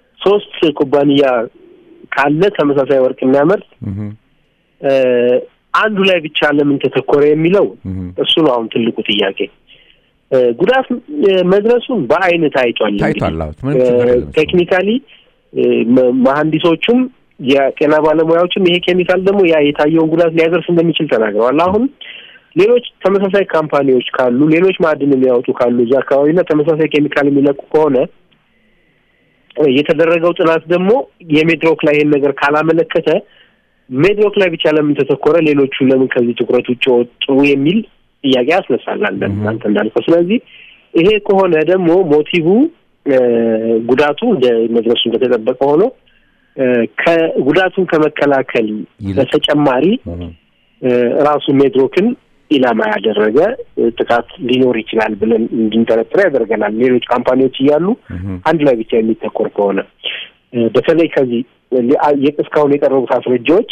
3 ኩባንያ ካለ ተመሳሳይ ወርቅ የሚያመርት አንዱ ላይ ብቻ ለምን ተተኮረ የሚለው እሱ ነው አሁን ትልቁ ጥያቄ። ጉዳት መድረሱን በአይን ታይቷል። ቴክኒካሊ መሐንዲሶቹም የጤና ባለሙያዎችም ይሄ ኬሚካል ደግሞ ያ የታየውን ጉዳት ሊያደርስ እንደሚችል ተናግረዋል። አሁን ሌሎች ተመሳሳይ ካምፓኒዎች ካሉ ሌሎች ማዕድን የሚያወጡ ካሉ እዛ አካባቢና ተመሳሳይ ኬሚካል የሚለቁ ከሆነ የተደረገው ጥናት ደግሞ የሜድሮክ ላይ ይሄን ነገር ካላመለከተ ሜድሮክ ላይ ብቻ ለምን ተተኮረ ሌሎቹ ለምን ከዚህ ትኩረት ውጭ ወጡ የሚል ጥያቄ ያስነሳል አንተ እንዳልከው። ስለዚህ ይሄ ከሆነ ደግሞ ሞቲቭ ጉዳቱ መድረሱ እንደተጠበቀ ሆኖ ከጉዳቱን ከመከላከል በተጨማሪ ራሱ ሜድሮክን ኢላማ ያደረገ ጥቃት ሊኖር ይችላል ብለን እንድንጠረጥር ያደርገናል። ሌሎች ካምፓኒዎች እያሉ አንድ ላይ ብቻ የሚተኮር ከሆነ በተለይ ከዚህ እስካሁን የቀረቡት አስረጃዎች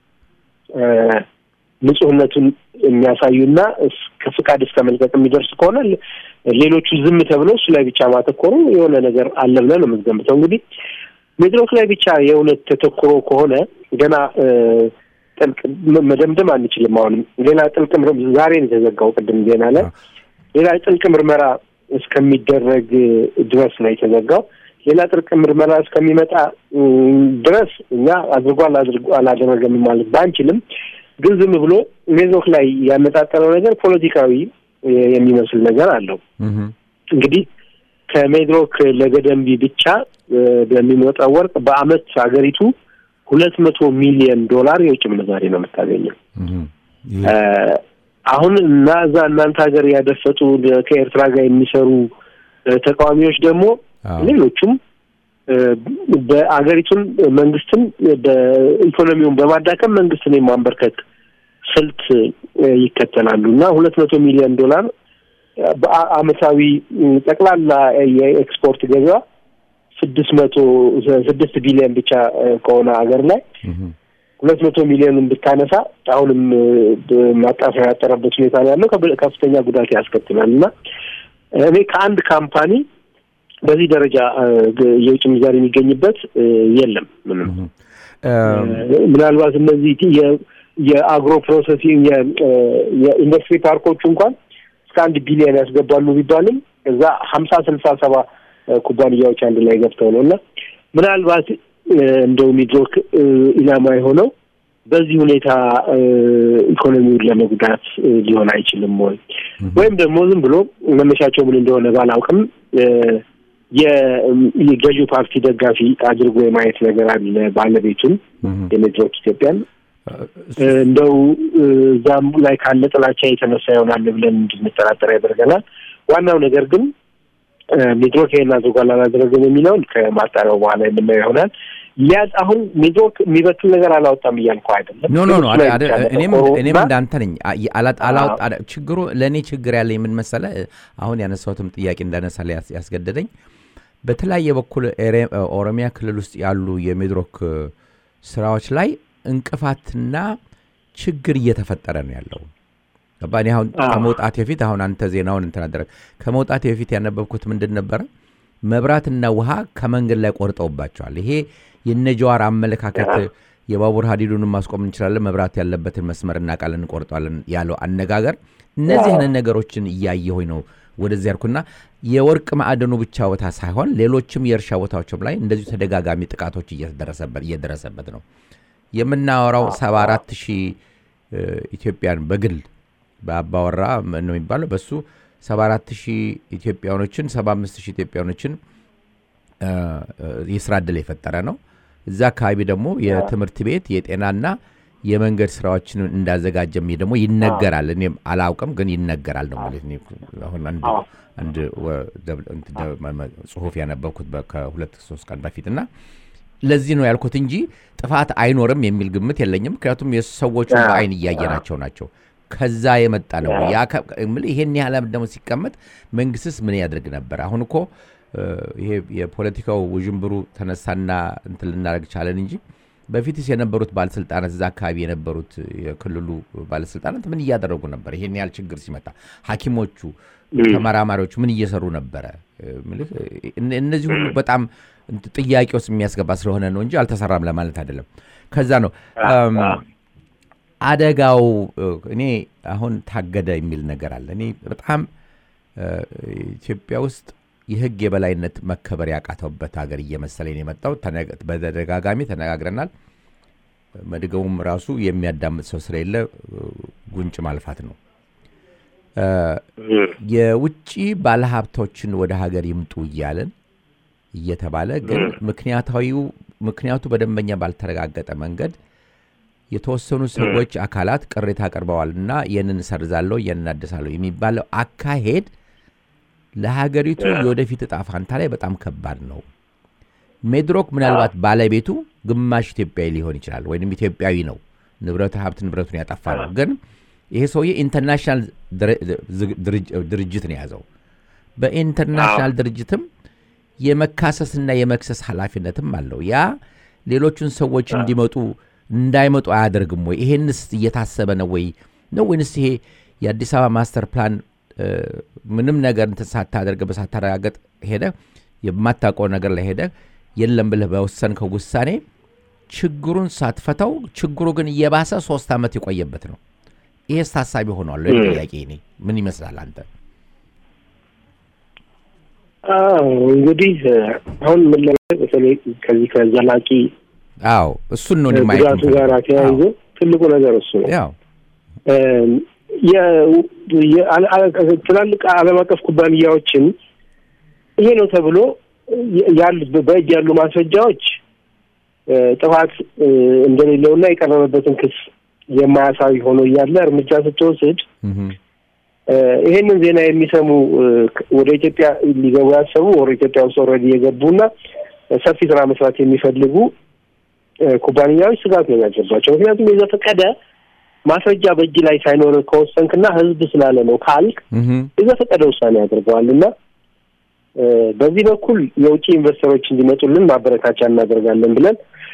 ንጹህነቱን የሚያሳዩና ከፍቃድ እስከ መልቀቅ የሚደርስ ከሆነ ሌሎቹ ዝም ተብለው እሱ ላይ ብቻ ማተኮሩ የሆነ ነገር አለ ብለን ነው የምንገምተው። እንግዲህ ሜድሮክ ላይ ብቻ የእውነት ተተኮሮ ከሆነ ገና ጥልቅ መደምደም አንችልም። አሁንም ሌላ ጥልቅ ዛሬ ነው የተዘጋው ቅድም ዜና ላይ ሌላ ጥልቅ ምርመራ እስከሚደረግ ድረስ ነው የተዘጋው። ሌላ ጥልቅ ምርመራ እስከሚመጣ ድረስ እኛ አላደረገም ማለት ባንችልም ግን ዝም ብሎ ሜድሮክ ላይ ያመጣጠረው ነገር ፖለቲካዊ የሚመስል ነገር አለው። እንግዲህ ከሜድሮክ ለገደምቢ ብቻ በሚወጣው ወርቅ በአመት ሀገሪቱ $200 ሚሊዮን የውጭ ምንዛሪ ነው የምታገኘው። አሁን እናንተ ሀገር ያደፈጡ ከኤርትራ ጋር የሚሰሩ ተቃዋሚዎች ደግሞ ሌሎቹም በአገሪቱን መንግስትን በኢኮኖሚውን በማዳከም መንግስትን የማንበርከክ ስልት ይከተላሉና $200 ሚሊዮን በአመታዊ ጠቅላላ የኤክስፖርት ገበያ 6 ቢሊዮን ብቻ ከሆነ ሀገር ላይ 200 ሚሊዮንን ብታነሳ አሁንም ማጣፈያ ያጠረበት ሁኔታ ነው ያለው። ከፍተኛ ጉዳት ያስከትላልና እኔ ከአንድ ካምፓኒ በዚህ ደረጃ የውጭ ምንዛሪ የሚገኝበት የለም ምንም። ምናልባት እነዚህ የአግሮ ፕሮሰሲንግ የኢንዱስትሪ ፓርኮች እንኳን እስከ 1 ቢሊዮን ያስገባሉ ቢባልም እዛ 50-60-70 ኩባንያዎች አንድ ላይ ገብተው ነውና ምናልባት እንደው ሜድሮክ ኢላማ የሆነው በዚህ ሁኔታ ኢኮኖሚውን ለመጉዳት ሊሆን አይችልም ወይም ደግሞ ዝም ብሎ መነሻቸው ምን እንደሆነ ባላውቅም የገዢው ፓርቲ ደጋፊ አድርጎ የማየት ነገር አለ ባለቤቱን የሜድሮክ ኢትዮጵያን እንደው ዛም ላይ ካለ ጥላቻ የተነሳ ይሆናል ብለን እንድንጠራጠር ያደርገናል። ዋናው ነገር ግን ሜድሮክ እና ዞጋላ አደረገው የሚለውን ከማጣሪያው በኋላ የምናየው ይሆናል። አሁን ሜድሮክ የሚበትል ነገር አላወጣም እያልኩ አይደለም። ኖ እኔም እንዳንተ ነኝ። አላወጣ ችግሩ ለኔ ችግር ያለ ምን መሰለህ አሁን ያነሳሁትም ጥያቄ እንዳነሳ ላይ ያስገደደኝ በተለያየ በኩል ኦሮሚያ ክልል ውስጥ ያሉ የሜድሮክ ስራዎች ላይ እንቅፋትና ችግር እየተፈጠረ ነው ያለው። ባኔ አሁን ከመውጣት በፊት አሁን አንተ ዜናውን እንተናደረ ከመውጣት በፊት ያነበብኩት ምንድን ነበር? መብራትና ውሃ ከመንገድ ላይ ቆርጠውባቸዋል። ይሄ የነጃዋር አመለካከት የባቡር ሀዲዱን ማስቆም እንችላለን፣ መብራት ያለበትን መስመር እናቃለን እንቆርጣለን ያለው አነጋገር እነዚህ አይነት ነገሮችን እያየሁኝ ነው ወደዚህ ያርኩና የወርቅ ማዕደኑ ብቻ ቦታ ሳይሆን ሌሎችም የእርሻ ቦታዎችም ላይ እንደዚህ ተደጋጋሚ ጥቃቶች እየደረሰበት ነው። የምናወራው 74000 ኢትዮጵያን በግል በአባወራ ነው የሚባለው በሱ 74000 ኢትዮጵያኖችን 75000 ኢትዮጵያኖችን የስራ ዕድል የፈጠረ ነው። እዛ አካባቢ ደግሞ የትምህርት ቤት የጤናና የመንገድ ስራዎችን እንዳዘጋጀም ደግሞ ይነገራል። እኔም አላውቅም ግን ይነገራል ነው ማለት ነው። አሁን አንድ ጽሁፍ ያነበብኩት ከ2-3 ቀን በፊትና ለዚህ ነው ያልኩት እንጂ ጥፋት አይኖርም የሚል ግምት የለኝም። ምክንያቱም የሰዎቹ በአይን እያየናቸው ናቸው። ከዛ የመጣ ነው ያ ይሄን ያህል ደግሞ ሲቀመጥ መንግስትስ ምን ያደርግ ነበር? አሁን እኮ ይሄ የፖለቲካው ውዥንብሩ ተነሳና እንትን ልናደርግ ቻለን እንጂ በፊትስ የነበሩት ባለስልጣናት እዛ አካባቢ የነበሩት የክልሉ ባለስልጣናት ምን እያደረጉ ነበር? ይሄን ያህል ችግር ሲመጣ ሐኪሞቹ ተመራማሪዎቹ ምን እየሰሩ ነበር? እነዚህ ሁሉ በጣም ጥያቄ ውስጥ የሚያስገባ ስለሆነ ነው እንጂ አልተሰራም ለማለት አይደለም። ከዛ ነው አደጋው እኔ አሁን ታገደ የሚል ነገር አለ። እኔ በጣም ኢትዮጵያ ውስጥ የህግ የበላይነት መከበር ያቃተውበት ሀገር እየመሰለኝ ነው የመጣው። በተደጋጋሚ ተነጋግረናል። መድገሙም ራሱ የሚያዳምጥ ሰው ስለሌለ ጉንጭ ማልፋት ነው። የውጪ ባለሀብቶችን ወደ ሀገር ይምጡ እያለን እየተባለ ግን ምክንያቱ በደንበኛ ባልተረጋገጠ መንገድ የተወሰኑ ሰዎች አካላት ቅሬታ አቀርበዋልና ይህንን ሰርዛለሁ ይናደሳለሁ የሚባለው አካሄድ ለሀገሪቱ የወደፊት ዕጣ ፈንታ ላይ በጣም ከባድ ነው። ሜድሮክ ምናልባት ባለቤቱ ግማሽ ኢትዮጵያዊ ሊሆን ይችላል ወይንም ኢትዮጵያዊ ነው፣ ንብረቱን ያጠፋ ነው። ግን ይሄ ሰውዬ ኢንተርናሽናል ድርጅት ነው ያዘው። በኢንተርናሽናል ድርጅትም የመካሰስና የመክሰስ ኃላፊነትም አለው። ያ ሌሎቹን ሰዎች እንዳይመጡ አያደርግም ወይ? ይሄንስ እየታሰበ ነው ወይንስ ይሄ የአዲስ አበባ ማስተር ፕላን ምንም ነገር ሳታደርግ በሳታረጋገጥ ሄደ የማታውቀው ነገር ላይ ሄደ የለም ብለህ በወሰንከው ውሳኔ ችግሩን ሳትፈታው ችግሩ ግን እየባሰ 3 ዓመት የቆየበት ነው። ይሄስ ታሳቢ ሆኗል ወይ? ጥያቄ እኔ ምን ይመስላል አንተ? እንግዲህ አሁን ምን ላይ በተለይ ከዚህ ከዘላቂ እሱን ነው ጉዳቱ ጋር ተያይዞ ትልቁ ነገር እሱ ነው። ትላልቅ ዓለም አቀፍ ኩባንያዎችን ይሄ ነው ተብሎ በእጅ ያሉ ማስረጃዎች ጥፋት እንደሌለውና የቀረበበትን ክስ የማያሳይ ሆኖ እያለ እርምጃ ስትወስድ ይሄንን ዜና የሚሰሙ ወደ ኢትዮጵያ ሊገቡ ያሰቡ ወደ ኢትዮጵያ ውስጥ ኦልሬዲ የገቡና ሰፊ ስራ መስራት የሚፈልጉ ኩባንያዎች ስጋት ነው ያለባቸው። ምክንያቱም የዘፈቀደ ማስረጃ በእጅ ላይ ሳይኖር ከወሰንክና ህዝብ ስላለ ነው ካልክ የዘፈቀደ ውሳኔ ያደርገዋልና በዚህ በኩል የውጭ ኢንቨስተሮች እንዲመጡልን ማበረታቻ እናደርጋለን ብለን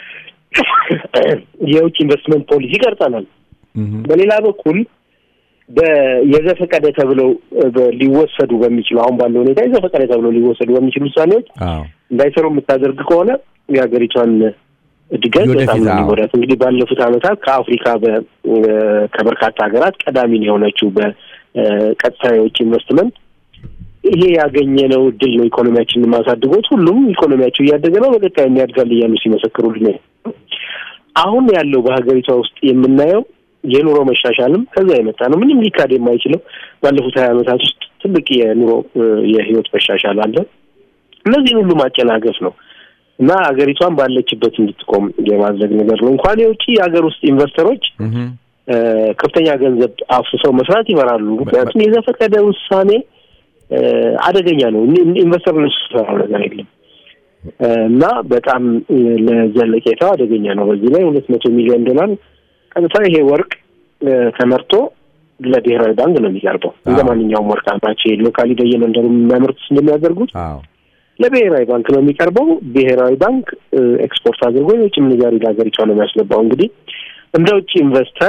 የውጭ ኢንቨስትመንት ፖሊሲ ቀርጸናል። በሌላ በኩል የዘፈቀደ ተብለው ሊወሰዱ በሚችሉ አሁን ባለው ሁኔታ የዘፈቀደ ተብለው ሊወሰዱ በሚችሉ ውሳኔዎች እንዳይሰሩ የምታደርግ ከሆነ የሀገሪቷን እድገት በጣም ይጎዳል። እንግዲህ ባለፉት ዓመታት ከአፍሪካ ከበርካታ ሀገራት ቀዳሚ የሆነችው በቀጥታ የውጭ ኢንቨስትመንት ይሄ ያገኘነው እድል ነው ኢኮኖሚያችንን ማሳደጎት ሁሉም ኢኮኖሚያቸው እያደገ ነው በቀጣይ የሚያድጋል እያሉ ሲመሰክሩልን አሁን ያለው በሀገሪቷ ውስጥ የምናየው የኑሮ መሻሻልም ከዛ የመጣ ነው። ምንም ሊካድ የማይችለው ባለፉት 20 ዓመታት ውስጥ ትልቅ የህይወት መሻሻል አለ። እነዚህን ሁሉ ማጨናገፍ ነው እና ሀገሪቷን ባለችበት እንድትቆም የማድረግ ነገር ነው። እንኳን የውጭ ሀገር ውስጥ ኢንቨስተሮች ከፍተኛ ገንዘብ አፍስሰው መስራት ይመራሉ። ምክንያቱም የዘፈቀደ ውሳኔ አደገኛ ነው። ኢንቨስተር ለሰራው ነገር የለም እና በጣም ለዘለቄታው አደገኛ ነው። በዚህ ላይ $200 ሚሊዮን ቀጥታ ይሄ ወርቅ ተመርቶ ለብሔራዊ ባንክ ነው የሚቀርበው። እንደማንኛውም ወርቅ አምራች ሎካሊ በየመንደሩ የሚያመርቱት እንደሚያደርጉት ለብሔራዊ ባንክ ነው የሚቀርበው። ብሔራዊ ባንክ ኤክስፖርት አድርጎ የውጭ ምንዛሪ ለሀገሪቷ ነው የሚያስገባው። እንግዲህ እንደ ውጭ ኢንቨስተር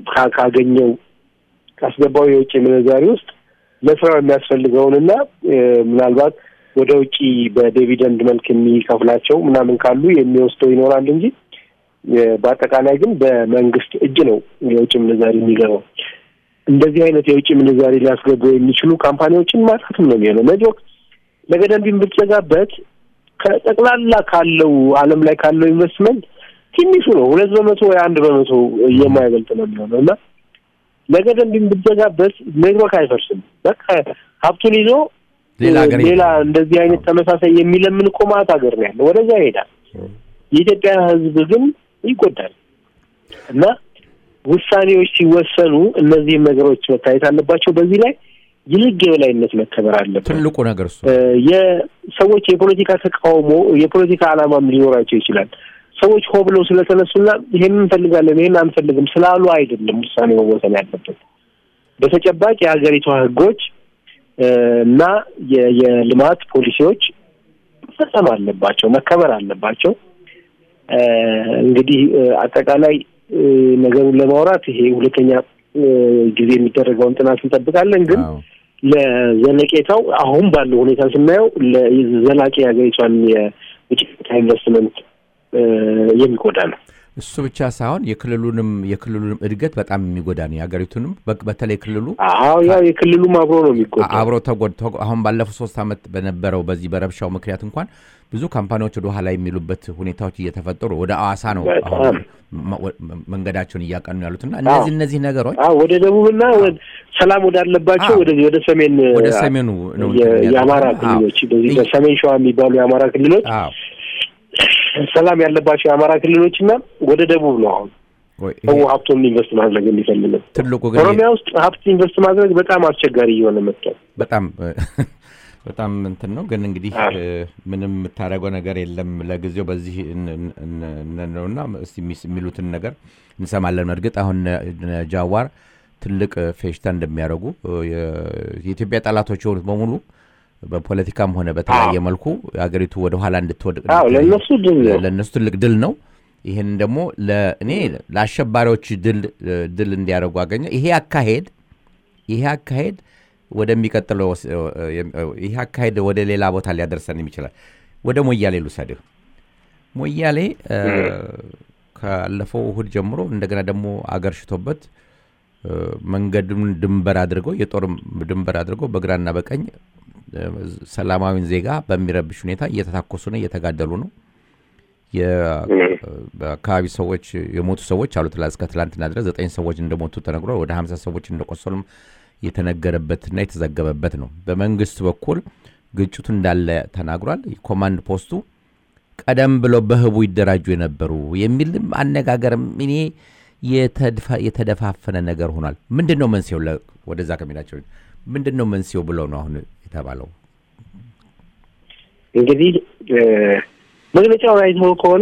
ካስገባው የውጭ ምንዛሪ ውስጥ ለስራው የሚያስፈልገውንና ምናልባት ወደ ውጪ በዲቪደንድ መልክ የሚከፍላቸው ምናምን ካሉ የሚወስደው ይኖራል እንጂ በአጠቃላይ ግን በመንግስት እጅ ነው የውጭ ምንዛሪ የሚገባው። እንደዚህ አይነት የውጭ ምንዛሪ ሊያስገቡ የሚችሉ ካምፓኒዎችን ማጣትም ነው የሚሆነው። መድሮክ ለገደምቢም ብትዘጋበት ከጠቅላላ ካለው ዓለም ላይ ካለው ኢንቨስትመንት ትንሹ ነው 2% ወይ 1% የማይበልጥ ነው የሚሆነውና ለገደምቢም ብትዘጋበት መድሮክ አይፈርስም። በቃ ሀብቱን ይዞ ሌላ እንደዚህ አይነት ተመሳሳይ የሚለምን ቆማት ሀገር ነው ያለው፣ ወደዛ ይሄዳል። የኢትዮጵያ ሕዝብ ግን ይጎዳል እና ውሳኔዎች ሲወሰኑ እነዚህ ነገሮች መታየት አለባቸው። በዚህ ላይ የህግ የበላይነት መከበር አለበት። ትልቁ ነገር እሱ የሰዎች የፖለቲካ ተቃውሞ የፖለቲካ ዓላማም ሊኖራቸው ይችላል። ሰዎች ሆ ብለው ስለተነሱና ይሄንን እንፈልጋለን ይሄን አንፈልግም ስላሉ አይደለም ውሳኔ መወሰን ያለበት። በተጨባጭ የሀገሪቷ ህጎች እና የልማት ፖሊሲዎች መፈጸም አለባቸው፣ መከበር አለባቸው። እንግዲህ አጠቃላይ ነገሩን ለማውራት ይሄ ሁለተኛ ጊዜ የሚደረገውን ጥናት እንጠብቃለን። ግን ለዘለቄታው አሁን ባለው ሁኔታ ስናየው ለዘላቂ ሀገሪቷን የውጭ ኢንቨስትመንት የሚጎዳ ነው። እሱ ብቻ ሳይሆን የክልሉንም እድገት በጣም የሚጎዳ ነው ያገሪቱንም በተለይ ክልሉ ያው የክልሉም አብሮ ነው የሚጎዳ አብሮ ተጎድቶ አሁን ባለፈው 3 አመት በነበረው በዚህ በረብሻው ምክንያት እንኳን ብዙ ካምፓኒዎች ወደ ኋላ የሚሉበት ሁኔታዎች እየተፈጠሩ ወደ አዋሳ ነው አሁን መንገዳቸውን እያቀኑ ያሉትና እነዚህ ነገሮች ወደ ደቡብና ሰላም ወዳለባቸው ወደ ሰሜኑ ነው የአማራ ክልሎች በዚህ በሰሜን ሸዋ የሚባሉ የአማራ ክልሎች ሰላም ያለባቸው የአማራ ክልሎችና ወደ ደቡብ ነው አሁን ሀብቱን ኢንቨስት ማድረግ የሚፈልገው ትልቁ ኦሮሚያ ውስጥ ሀብት ኢንቨስት ማድረግ በጣም አስቸጋሪ እየሆነ መጥቷል በጣም እንትን ነው ግን እንግዲህ ምንም የምታረገው ነገር የለም ለጊዜው በዚህ ነውና የሚሉትን ነገር እንሰማለን እርግጥ አሁን ጃዋር ትልቅ ፌሽታ እንደሚያደርጉ የኢትዮጵያ ጠላቶች የሆኑት በሙሉ በፖለቲካም ሆነ በተለያየ መልኩ አገሪቱ ወደ ኋላ እንድትወድቅ ለነሱ ትልቅ ድል ነው ይሄን ደግሞ ለእኔ ለአሸባሪዎች ድል እንዲያደርጉ አገኘ ይሄ አካሄድ ወደሚቀጥለው ይሄ አካሄድ ወደ ሌላ ቦታ ሊያደርሰን ይችላል ወደ ሞያሌ ልውሰድህ ሞያሌ ካለፈው እሁድ ጀምሮ እንደገና ደግሞ አገር ሽቶበት መንገዱን ድንበር አድርገው የጦር ድንበር አድርገው በግራና በቀኝ ሰላማዊን ዜጋ በሚረብሽ ሁኔታ እየተታኮሱ ነው እየተጋደሉ ነው የአካባቢ ሰዎች የሞቱ ሰዎች አሉ ትላንትና ድረስ 9 ሰዎች እንደሞቱ ተነግሯል ወደ 50 ሰዎች እንደቆሰሉም የተነገረበትና የተዘገበበት ነው በመንግስት በኩል ግጭቱ እንዳለ ተናግሯል ኮማንድ ፖስቱ ቀደም ብለው በህቡ ይደራጁ የነበሩ የሚልም አነጋገርም እኔ የተደፋፈነ ነገር ሆኗል ምንድነው መንስኤው ወደዛ ከሚላቸው ምንድነው መንስኤው ብለው ነው አሁን የተባለው እንግዲህ መግለጫው አይተው ከሆነ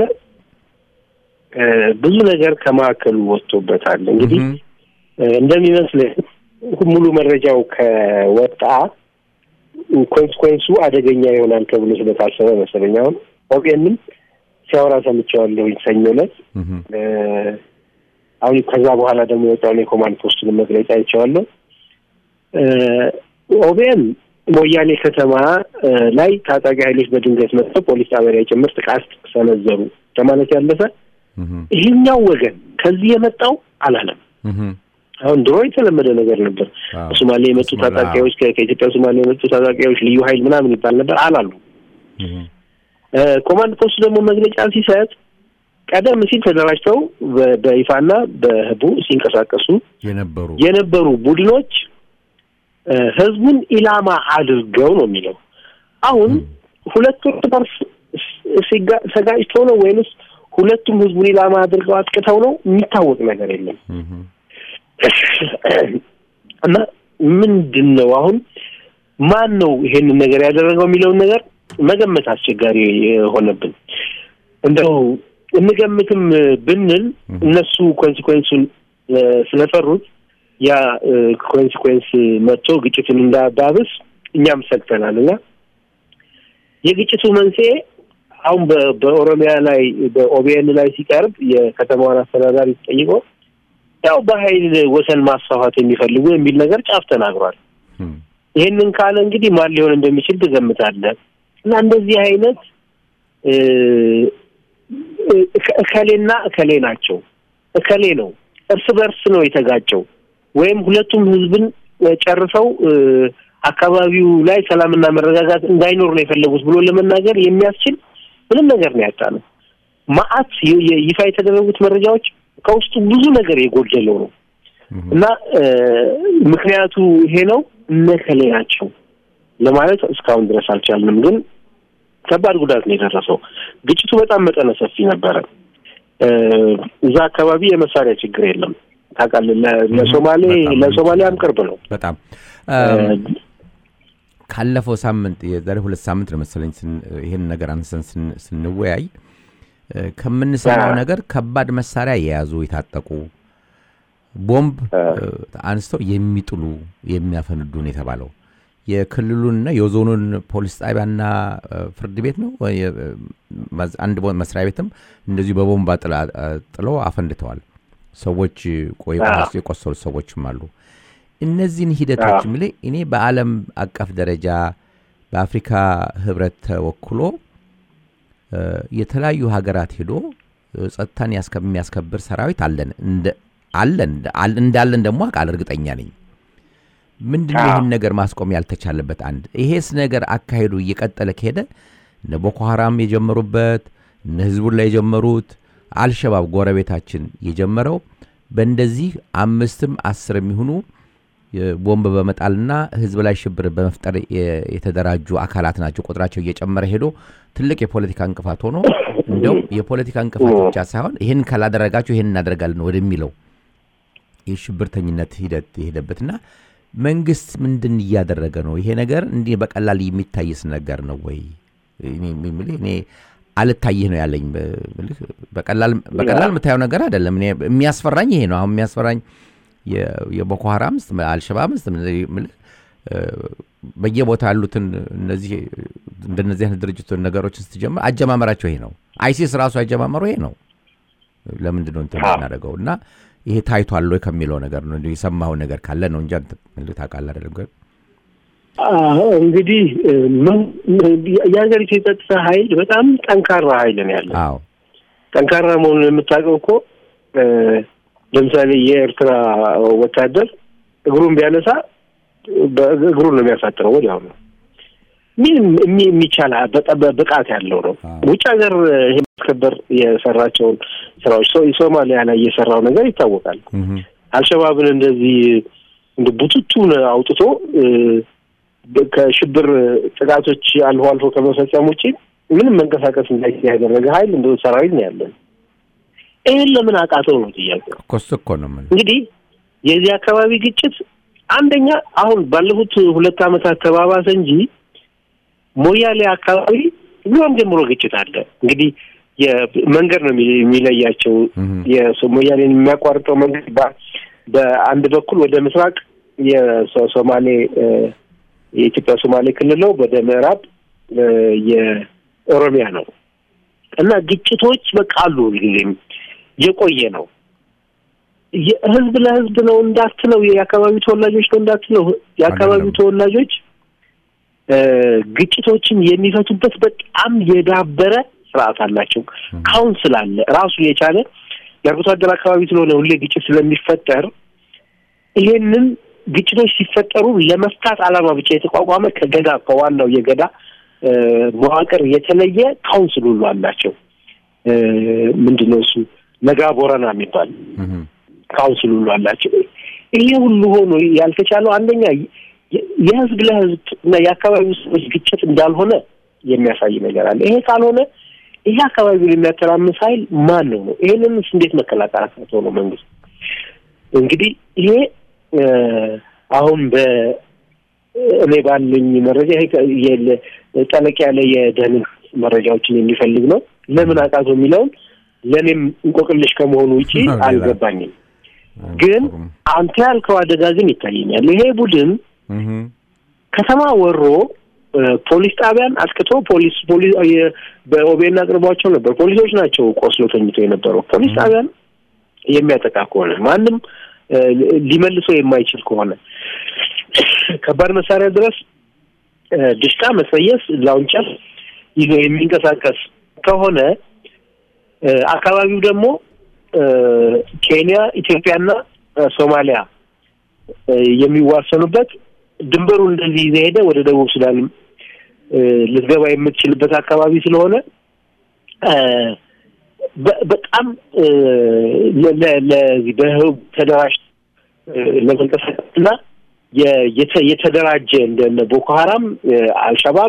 ብዙ ነገር ከማከሉ ወጥቶበታል እንግዲህ እንደሚመስለኝ ሙሉ መረጃው ከወጣ ኮንሲኩዌንሱ አደገኛ ይሆናል ተብሎ ስለታሰበ መሰለኝ አሁን ኦቢኤንም ሲያወራ ሰምቻለሁ ይሰኞለት አሁን ከዛ በኋላ ደግሞ የወጣው የኮማንድ ፖስቱን መግለጫ አይቻለሁ ኦቢኤን ሞያሌ ከተማ ላይ ታጣቂ ኃይሎች በድንገት መጥተው ፖሊስ ጣቢያ ጭምር ጥቃት ሰነዘሩ ለማለት ያለፈ ይሄኛው ወገን ከዚህ የመጣው አላለም አሁን ድሮ የተለመደ ነገር ነበር ሶማሌ የመጡ ታጣቂዎች ከኢትዮጵያ ሶማሌ የመጡ ታጣቂዎች ልዩ ኃይል ምናምን ይባል ነበር አላሉ ኮማንድ ፖስት ደግሞ መግለጫ ሲሰጥ ቀደም ሲል ተደራጅተው በይፋና በህቡ ሲንቀሳቀሱ የነበሩ ቡድኖች ህዝቡን ኢላማ አድርገው ነው የሚለው አሁን ሁለቱም ተርፍ ሰጋጅተው ነው ወይስ ሁለቱም ህዝቡን ኢላማ አድርገው አጥቅተው ነው የሚታወቅ ነገር የለም እና ምንድነው አሁን ማን ነው ይሄን ነገር ያደረገው የሚለው ነገር መገመት አስቸጋሪ ሆነብን እንደው እንገምትም ብንል እነሱ ኮንሲኩዌንሱን ስለፈሩት ያ ኮንሲኩዌንስ መጥቶ ግጭቱን እንዳባብስ እኛም ሰግተናልና የግጭቱ መንስኤ አሁን በኦሮሚያ ላይ በኦቢኤን ላይ ሲቀርብ የከተማዋን አስተዳዳሪ ጠይቆ ያው በኃይል ወሰን ማስፋፋት የሚፈልጉ የሚል ነገር ጫፍ ተናግሯል ይሄንን ካለ እንግዲህ ማን ሊሆን እንደሚችል ተገምታለህ እና እንደዚህ አይነት እከሌና እከሌ ናቸው እከሌ ነው እርስ በርስ ነው የተጋጨው ወይም ሁለቱም ህዝብን ጨርሰው አካባቢው ላይ ሰላምና መረጋጋት እንዳይኖር ነው የፈለጉት ብሎ ለመናገር የሚያስችል ምንም ነገር ነው ያጣነው ማአት ይፋ የተደረጉት መረጃዎች ከውስጡ ብዙ ነገር የጎደለው ነው እና ምክንያቱ ይሄ ነው እነከሌ ናቸው ለማለት እስካሁን ድረስ አልቻልንም ግን ከባድ ጉዳት ነው የደረሰው ግጭቱ በጣም መጠነ ሰፊ ነበር እዛ አካባቢ የመሳሪያ ችግር የለም ታውቃለህ ለሶማሊያም ቅርብ ነው በጣም ካለፈው ሳምንት የዛሬ 2 ሳምንት ነው መሰለኝ ይሄን ነገር አንሰን ስንወያይ ከምንሰማው ነገር ከባድ መሳሪያ የያዙ የታጠቁ ቦምብ አንስተው የሚጥሉ የሚያፈንዱ ነው የተባለው የክልሉንና የዞኑን ፖሊስ ጣቢያና ፍርድ ቤት ነው አንድ መስሪያ ቤትም እንደዚህ በቦምብ ጥለው አፈንድተዋል ሰዎች የቆሰሉ ሰዎችም አሉ እነዚህን ሂደቶች ምለ እኔ በአለም አቀፍ ደረጃ በአፍሪካ ህብረት ተወክሎ የተለያዩ ሀገራት ሄዶ ጸጥታን የሚያስከብር ሰራዊት እንዳለን ደግሞ አቃል እርግጠኛ ነኝ። ምንድነው ይሄን ነገር ማስቆም ያልተቻለበት? አንድ ይሄስ ነገር አካሄዱ እየቀጠለ ከሄደ ቦኮ ሐራም የጀመሩበት ህዝቡን ላይ የጀመሩት አልሸባብ ጎረቤታችን የጀመረው በእንደዚህ 5-10 የሚሆኑ ቦምብ በመጣልና ህዝብ ላይ ሽብር በመፍጠር የተደራጁ አካላት ናቸው። ቁጥራቸው እየጨመረ ሄዶ ትልቅ የፖለቲካ እንቅፋት ሆኖ እንደው የፖለቲካ እንቅፋት ብቻ ሳይሆን ይሄን ካላደረጋችሁ ይሄን እናደርጋለን ወደሚለው የሽብርተኝነት ሂደት የሄደበትና መንግስት ምንድን እያደረገ ነው? ይሄ ነገር እንዲህ በቀላል የሚታይስ ነገር ነው ወይ? እኔ አልታይህ ነው ያለኝ። በቀላል የምታየው ነገር አይደለም። እኔ የሚያስፈራኝ ይሄ ነው። አሁን የሚያስፈራኝ የቦኮ ሐራም አልሸባብ በየቦታ ያሉትን እንደነዚህ አይነት ድርጅቶች ነገሮችን ስትጀምር አጀማመራቸው ይሄ ነው። አይሲስ ራሱ አጀማመሩ ይሄ ነው። ለምንድን ነው እንትን እናደርገው? እና ይሄ ታይቷል ወይ ከሚለው ነገር ነው። እንዴ የሰማው ነገር ካለ ነው እንጂ ታውቃለህ አይደል? እንግዲህ የሀገሪቱ የጸጥታ ኃይል በጣም ጠንካራ ኃይል ነው ያለው። አዎ ጠንካራ መሆኑን የምታውቀው እኮ ለምሳሌ የኤርትራ ወታደር እግሩን ቢያነሳ እግሩን ነው የሚያሳጥረው ወዲያው ነው። ምንም የሚቻል በቃት ያለው ነው። ውጭ ሀገር ይሄ ማስከበር የሰራቸውን ስራዎች ሶማሊያ ላይ የሰራው ነገር ይታወቃል። አልሸባብን እንደዚህ እንደ ቡቱቱን አውጥቶ ከሽብር ጥቃቶች አልፎ ከመፈጸም ውጪ ምንም መንቀሳቀስ እንዳይችል ያደረገ ኃይል እንደው ሰራዊት ነው ያለው። ይሄን ለምን አቃተው ነው ጥያቄው። ኮስኮ ነው ማለት እንግዲህ የዚህ አካባቢ ግጭት አንደኛ አሁን ባለፉት 2 ዓመታት ተባባሰ እንጂ ሞያሌ አካባቢ ቢሆን ጀምሮ ግጭት አለ። እንግዲህ የመንገድ ነው የሚለያቸው። የሶማሊያን የሚያቋርጠው መንገድ በአንድ በኩል ወደ ምስራቅ የሶማሌ የኢትዮጵያ ሶማሌ ክልል ነው፣ ወደ ምዕራብ የኦሮሚያ ነው እና ግጭቶች በቃሉ ሁልጊዜም የቆየ ነው። የህዝብ ለህዝብ ነው እንዳትለው፣ የአካባቢው ተወላጆች ነው እንዳትለው፣ የአካባቢው ተወላጆች ግጭቶችን የሚፈቱበት በጣም የዳበረ ስርዓት አላቸው። ካውንስል አለ ራሱ የቻለ የአርብቶ አደር አካባቢ ስለሆነ ሁሌ ግጭት ስለሚፈጠር ይሄንን ግጭቶች ሲፈጠሩ ለመፍታት ዓላማ ብቻ የተቋቋመ ከገዳ ከዋናው የገዳ መዋቅር የተለየ ካውንስል ሁሉ አላቸው። ምንድነው እሱ ነጋ ቦረና የሚባል ካውንስል ሁሉ አላቸው። ይሄ ሁሉ ሆኖ ያልተቻለው አንደኛ የህዝብ ለህዝብ እና የአካባቢው ሰዎች ግጭት እንዳልሆነ የሚያሳይ ነገር አለ። ይሄ ካልሆነ ይሄ አካባቢውን የሚያተራምስ ኃይል ማን ነው? ይሄንንስ እንዴት መከላከል አቅቶት ነው መንግስት? እንግዲህ ይሄ አሁን እኔ ባለኝ መረጃ ይሄ ጠለቅ ያለ የደህንነት መረጃዎችን የሚፈልግ ነው። ለምን አቃቶ የሚለውን ለኔም እንቆቅልሽ ከመሆኑ ውጪ አልገባኝም። ግን አንተ ያልከው አደጋ ግን ይታየኛል። ይሄ ቡድን ከተማ ወሮ ፖሊስ ጣቢያን አስከቶ ፖሊስ በኦቤና አቅርቧቸው ነበር። ፖሊሶች ናቸው ቆስሎ ተኝተው የነበረው። ፖሊስ ጣቢያን የሚያጠቃ ከሆነ ማንም ሊመልሰው የማይችል ከሆነ ከባድ መሳሪያ ድረስ ድሽቃ፣ መሰየስ፣ ላውንቸር ይዞ የሚንቀሳቀስ ከሆነ አካባቢው ደግሞ ኬንያ፣ ኢትዮጵያና ሶማሊያ የሚዋሰኑበት ድንበሩ እንደዚህ ይዘሄደ ወደ ደቡብ ሱዳን ልትገባ የምትችልበት አካባቢ ስለሆነ በጣም ለዚህ በህብ ተደራጅ ለመንቀሳቀስና የተደራጀ እንደ ቦኮ ሐራም፣ አልሸባብ፣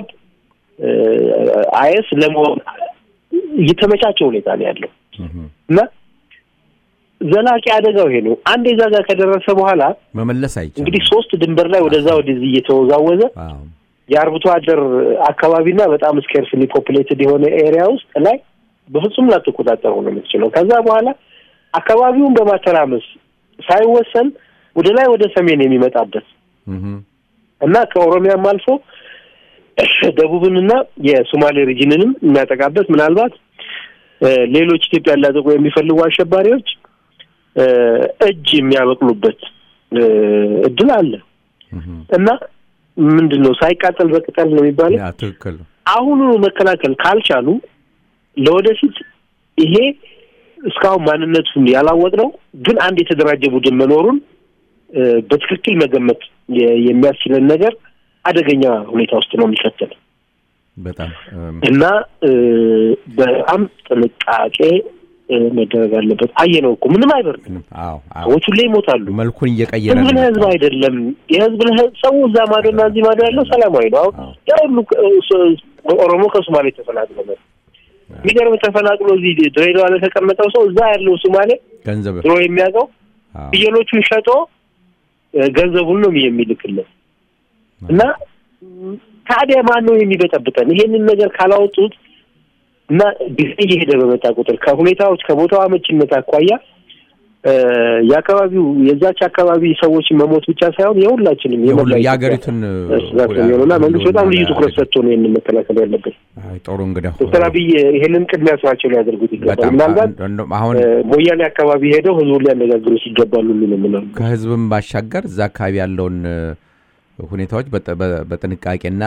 አይኤስ ለመሆን የተመቻቸ ሁኔታ ነው ያለው እና ዘላቂ አደጋው ይሄ ነው። አንዴ እዛ ጋር ከደረሰ በኋላ መመለስ አይቻልም። እንግዲህ 3 ድንበር ላይ ወደዛ ወደዚህ እየተወዛወዘ የአርብቶ አደር አካባቢና በጣም ስኬርስሊ ፖፑሌትድ የሆነ ኤሪያ ውስጥ ላይ በፍጹም ላትቆጣጠሩ ነው የምትችለው። ከዛ በኋላ አካባቢውን በማተራመስ ሳይወሰን ወደ ላይ ወደ ሰሜን የሚመጣበት እና ከኦሮሚያም አልፎ ደቡብንና የሶማሌ ሪጅንንም የሚያጠቃበት ምናልባት ሌሎች ኢትዮጵያ ሊያጠቁ የሚፈልጉ አሸባሪዎች እጅ የሚያበቅሉበት እድል አለ እና ምንድነው ሳይቃጠል በቅጠል ነው የሚባለው። ያ ትክክል። አሁን መከላከል ካልቻሉ ለወደፊት ይሄ እስካሁን ማንነቱን ያላወቅነው ግን አንድ የተደራጀ ቡድን መኖሩን በትክክል መገመት የሚያስችለን ነገር አደገኛ ሁኔታ ውስጥ ነው የሚከተል በጣም እና በጣም ጥንቃቄ መደረግ አለበት። አየነው እኮ ምንም አይበርም። ሰዎች ሁሌ ይሞታሉ። መልኩን እየቀየረ ነው። ህዝብ አይደለም የህዝብ ሰው እዛ ማዶና እዚህ ማዶ ያለው ሰላማዊ ነው። ያው ኦሮሞ ከሶማሌ ተፈናቅሎ ነው የሚገርም ተፈናቅሎ እዚህ ድሬዳዋ ላይ ተቀመጠው ሰው እዛ ያለው ሶማሌ ገንዘብ ድሮ የሚያውቀው ፍየሎቹን ሸጦ ገንዘቡን ነው የሚልክለት እና ታዲያ ማን ነው የሚበጠብጠን? ይሄንን ነገር ካላወጡት እና ጊዜ እየሄደ በመጣ ቁጥር ከሁኔታዎች ከቦታው አመቺነት አኳያ የአካባቢው የዛች አካባቢ ሰዎች መሞት ብቻ ሳይሆን የሁላችንም የሀገሪቱን እና መንግስት በጣም ልዩ ትኩረት ሰጥቶ ነው ይሄንን መከላከል ያለበት። ጥሩ እንግዲህ ዶክተር አብይ ይሄንን ቅድሚያ ስራቸው ሊያደርጉት ይገባል። ምናልባት አሁን ሞያሌ አካባቢ ሄደው ህዝቡን ሊያነጋግሩ ይገባሉ ነው ከህዝብም ባሻገር እዛ አካባቢ ያለውን ሁኔታዎች በጥንቃቄና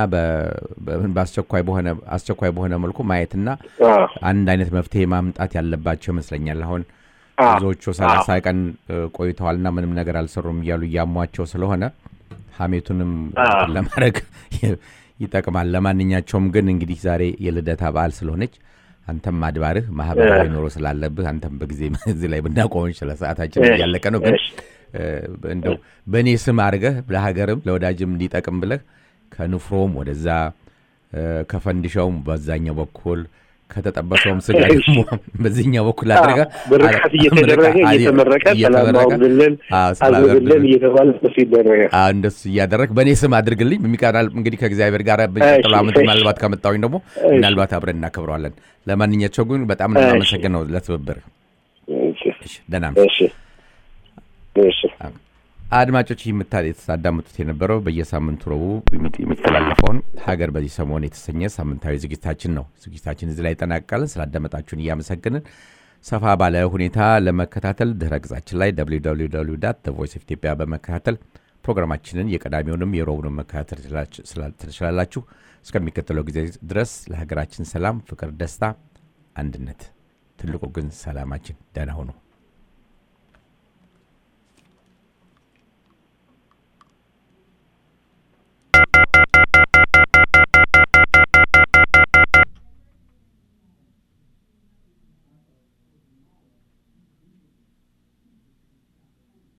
በአስቸኳይ በሆነ መልኩ ማየትና አንድ አይነት መፍትሄ ማምጣት ያለባቸው ይመስለኛል። አሁን ብዙዎቹ 30 ቀን ቆይተዋልና ምንም ነገር አልሰሩም እያሉ ያሟቸው ስለሆነ ሀሜቱንም ለማድረግ ይጠቅማል። ለማንኛቸውም ግን እንግዲህ ዛሬ የልደታ በዓል ስለሆነች አንተም አድባርህ ማህበራዊ ኑሮ ስላለብህ አንተም በጊዜ እዚህ ላይ ብናቆም ስለሰዓታችን ያለቀ ነው ግን እንደው በኔ ስም አድርገህ ለሀገርም ለወዳጅም እንዲጠቅም ብለህ ከንፍሮም ወደዛ ከፈንዲሻውም በዛኛው በኩል ከተጠበሰውም ስጋ ደግሞ በዚህኛው በኩል አድርገህ በርካት እየተደረገ እየተመረቀ ሰላማውልን አዝብልን እየተባለ ሲደረገ እንደሱ እያደረግ በኔ ስም አድርግልኝ በሚቀራል እንግዲህ ከእግዚአብሔር ጋር በጥላ አመት ምናልባት ከመጣውኝ ደግሞ ምናልባት አብረን እናከብረዋለን። ለማንኛቸው ግን በጣም እናመሰግናለሁ ለትብብር። እሺ ደህና እሺ አድማጮች የምታዳምጡት የነበረው በየሳምንቱ ረቡዕ የሚተላለፈውን ሀገር በዚህ ሰሞን የተሰኘ ሳምንታዊ ዝግጅታችን ነው። ዝግጅታችን እዚህ ላይ ተጠናቀቀ። ስላዳመጣችሁን እያመሰገንን ሰፋ ባለ ሁኔታ ለመከታተል ድረ-ገጻችን ላይ www.thevoiceofethiopia በመከታተል ፕሮግራማችንን የቀዳሚውንም የሮቡንም መከታተል ትችላላችሁ። እስከሚከተለው ጊዜ ድረስ ለሀገራችን ሰላም፣ ፍቅር፣ ደስታ፣ አንድነት ትልቁ ግን ሰላማችን ደህና ሁኑ።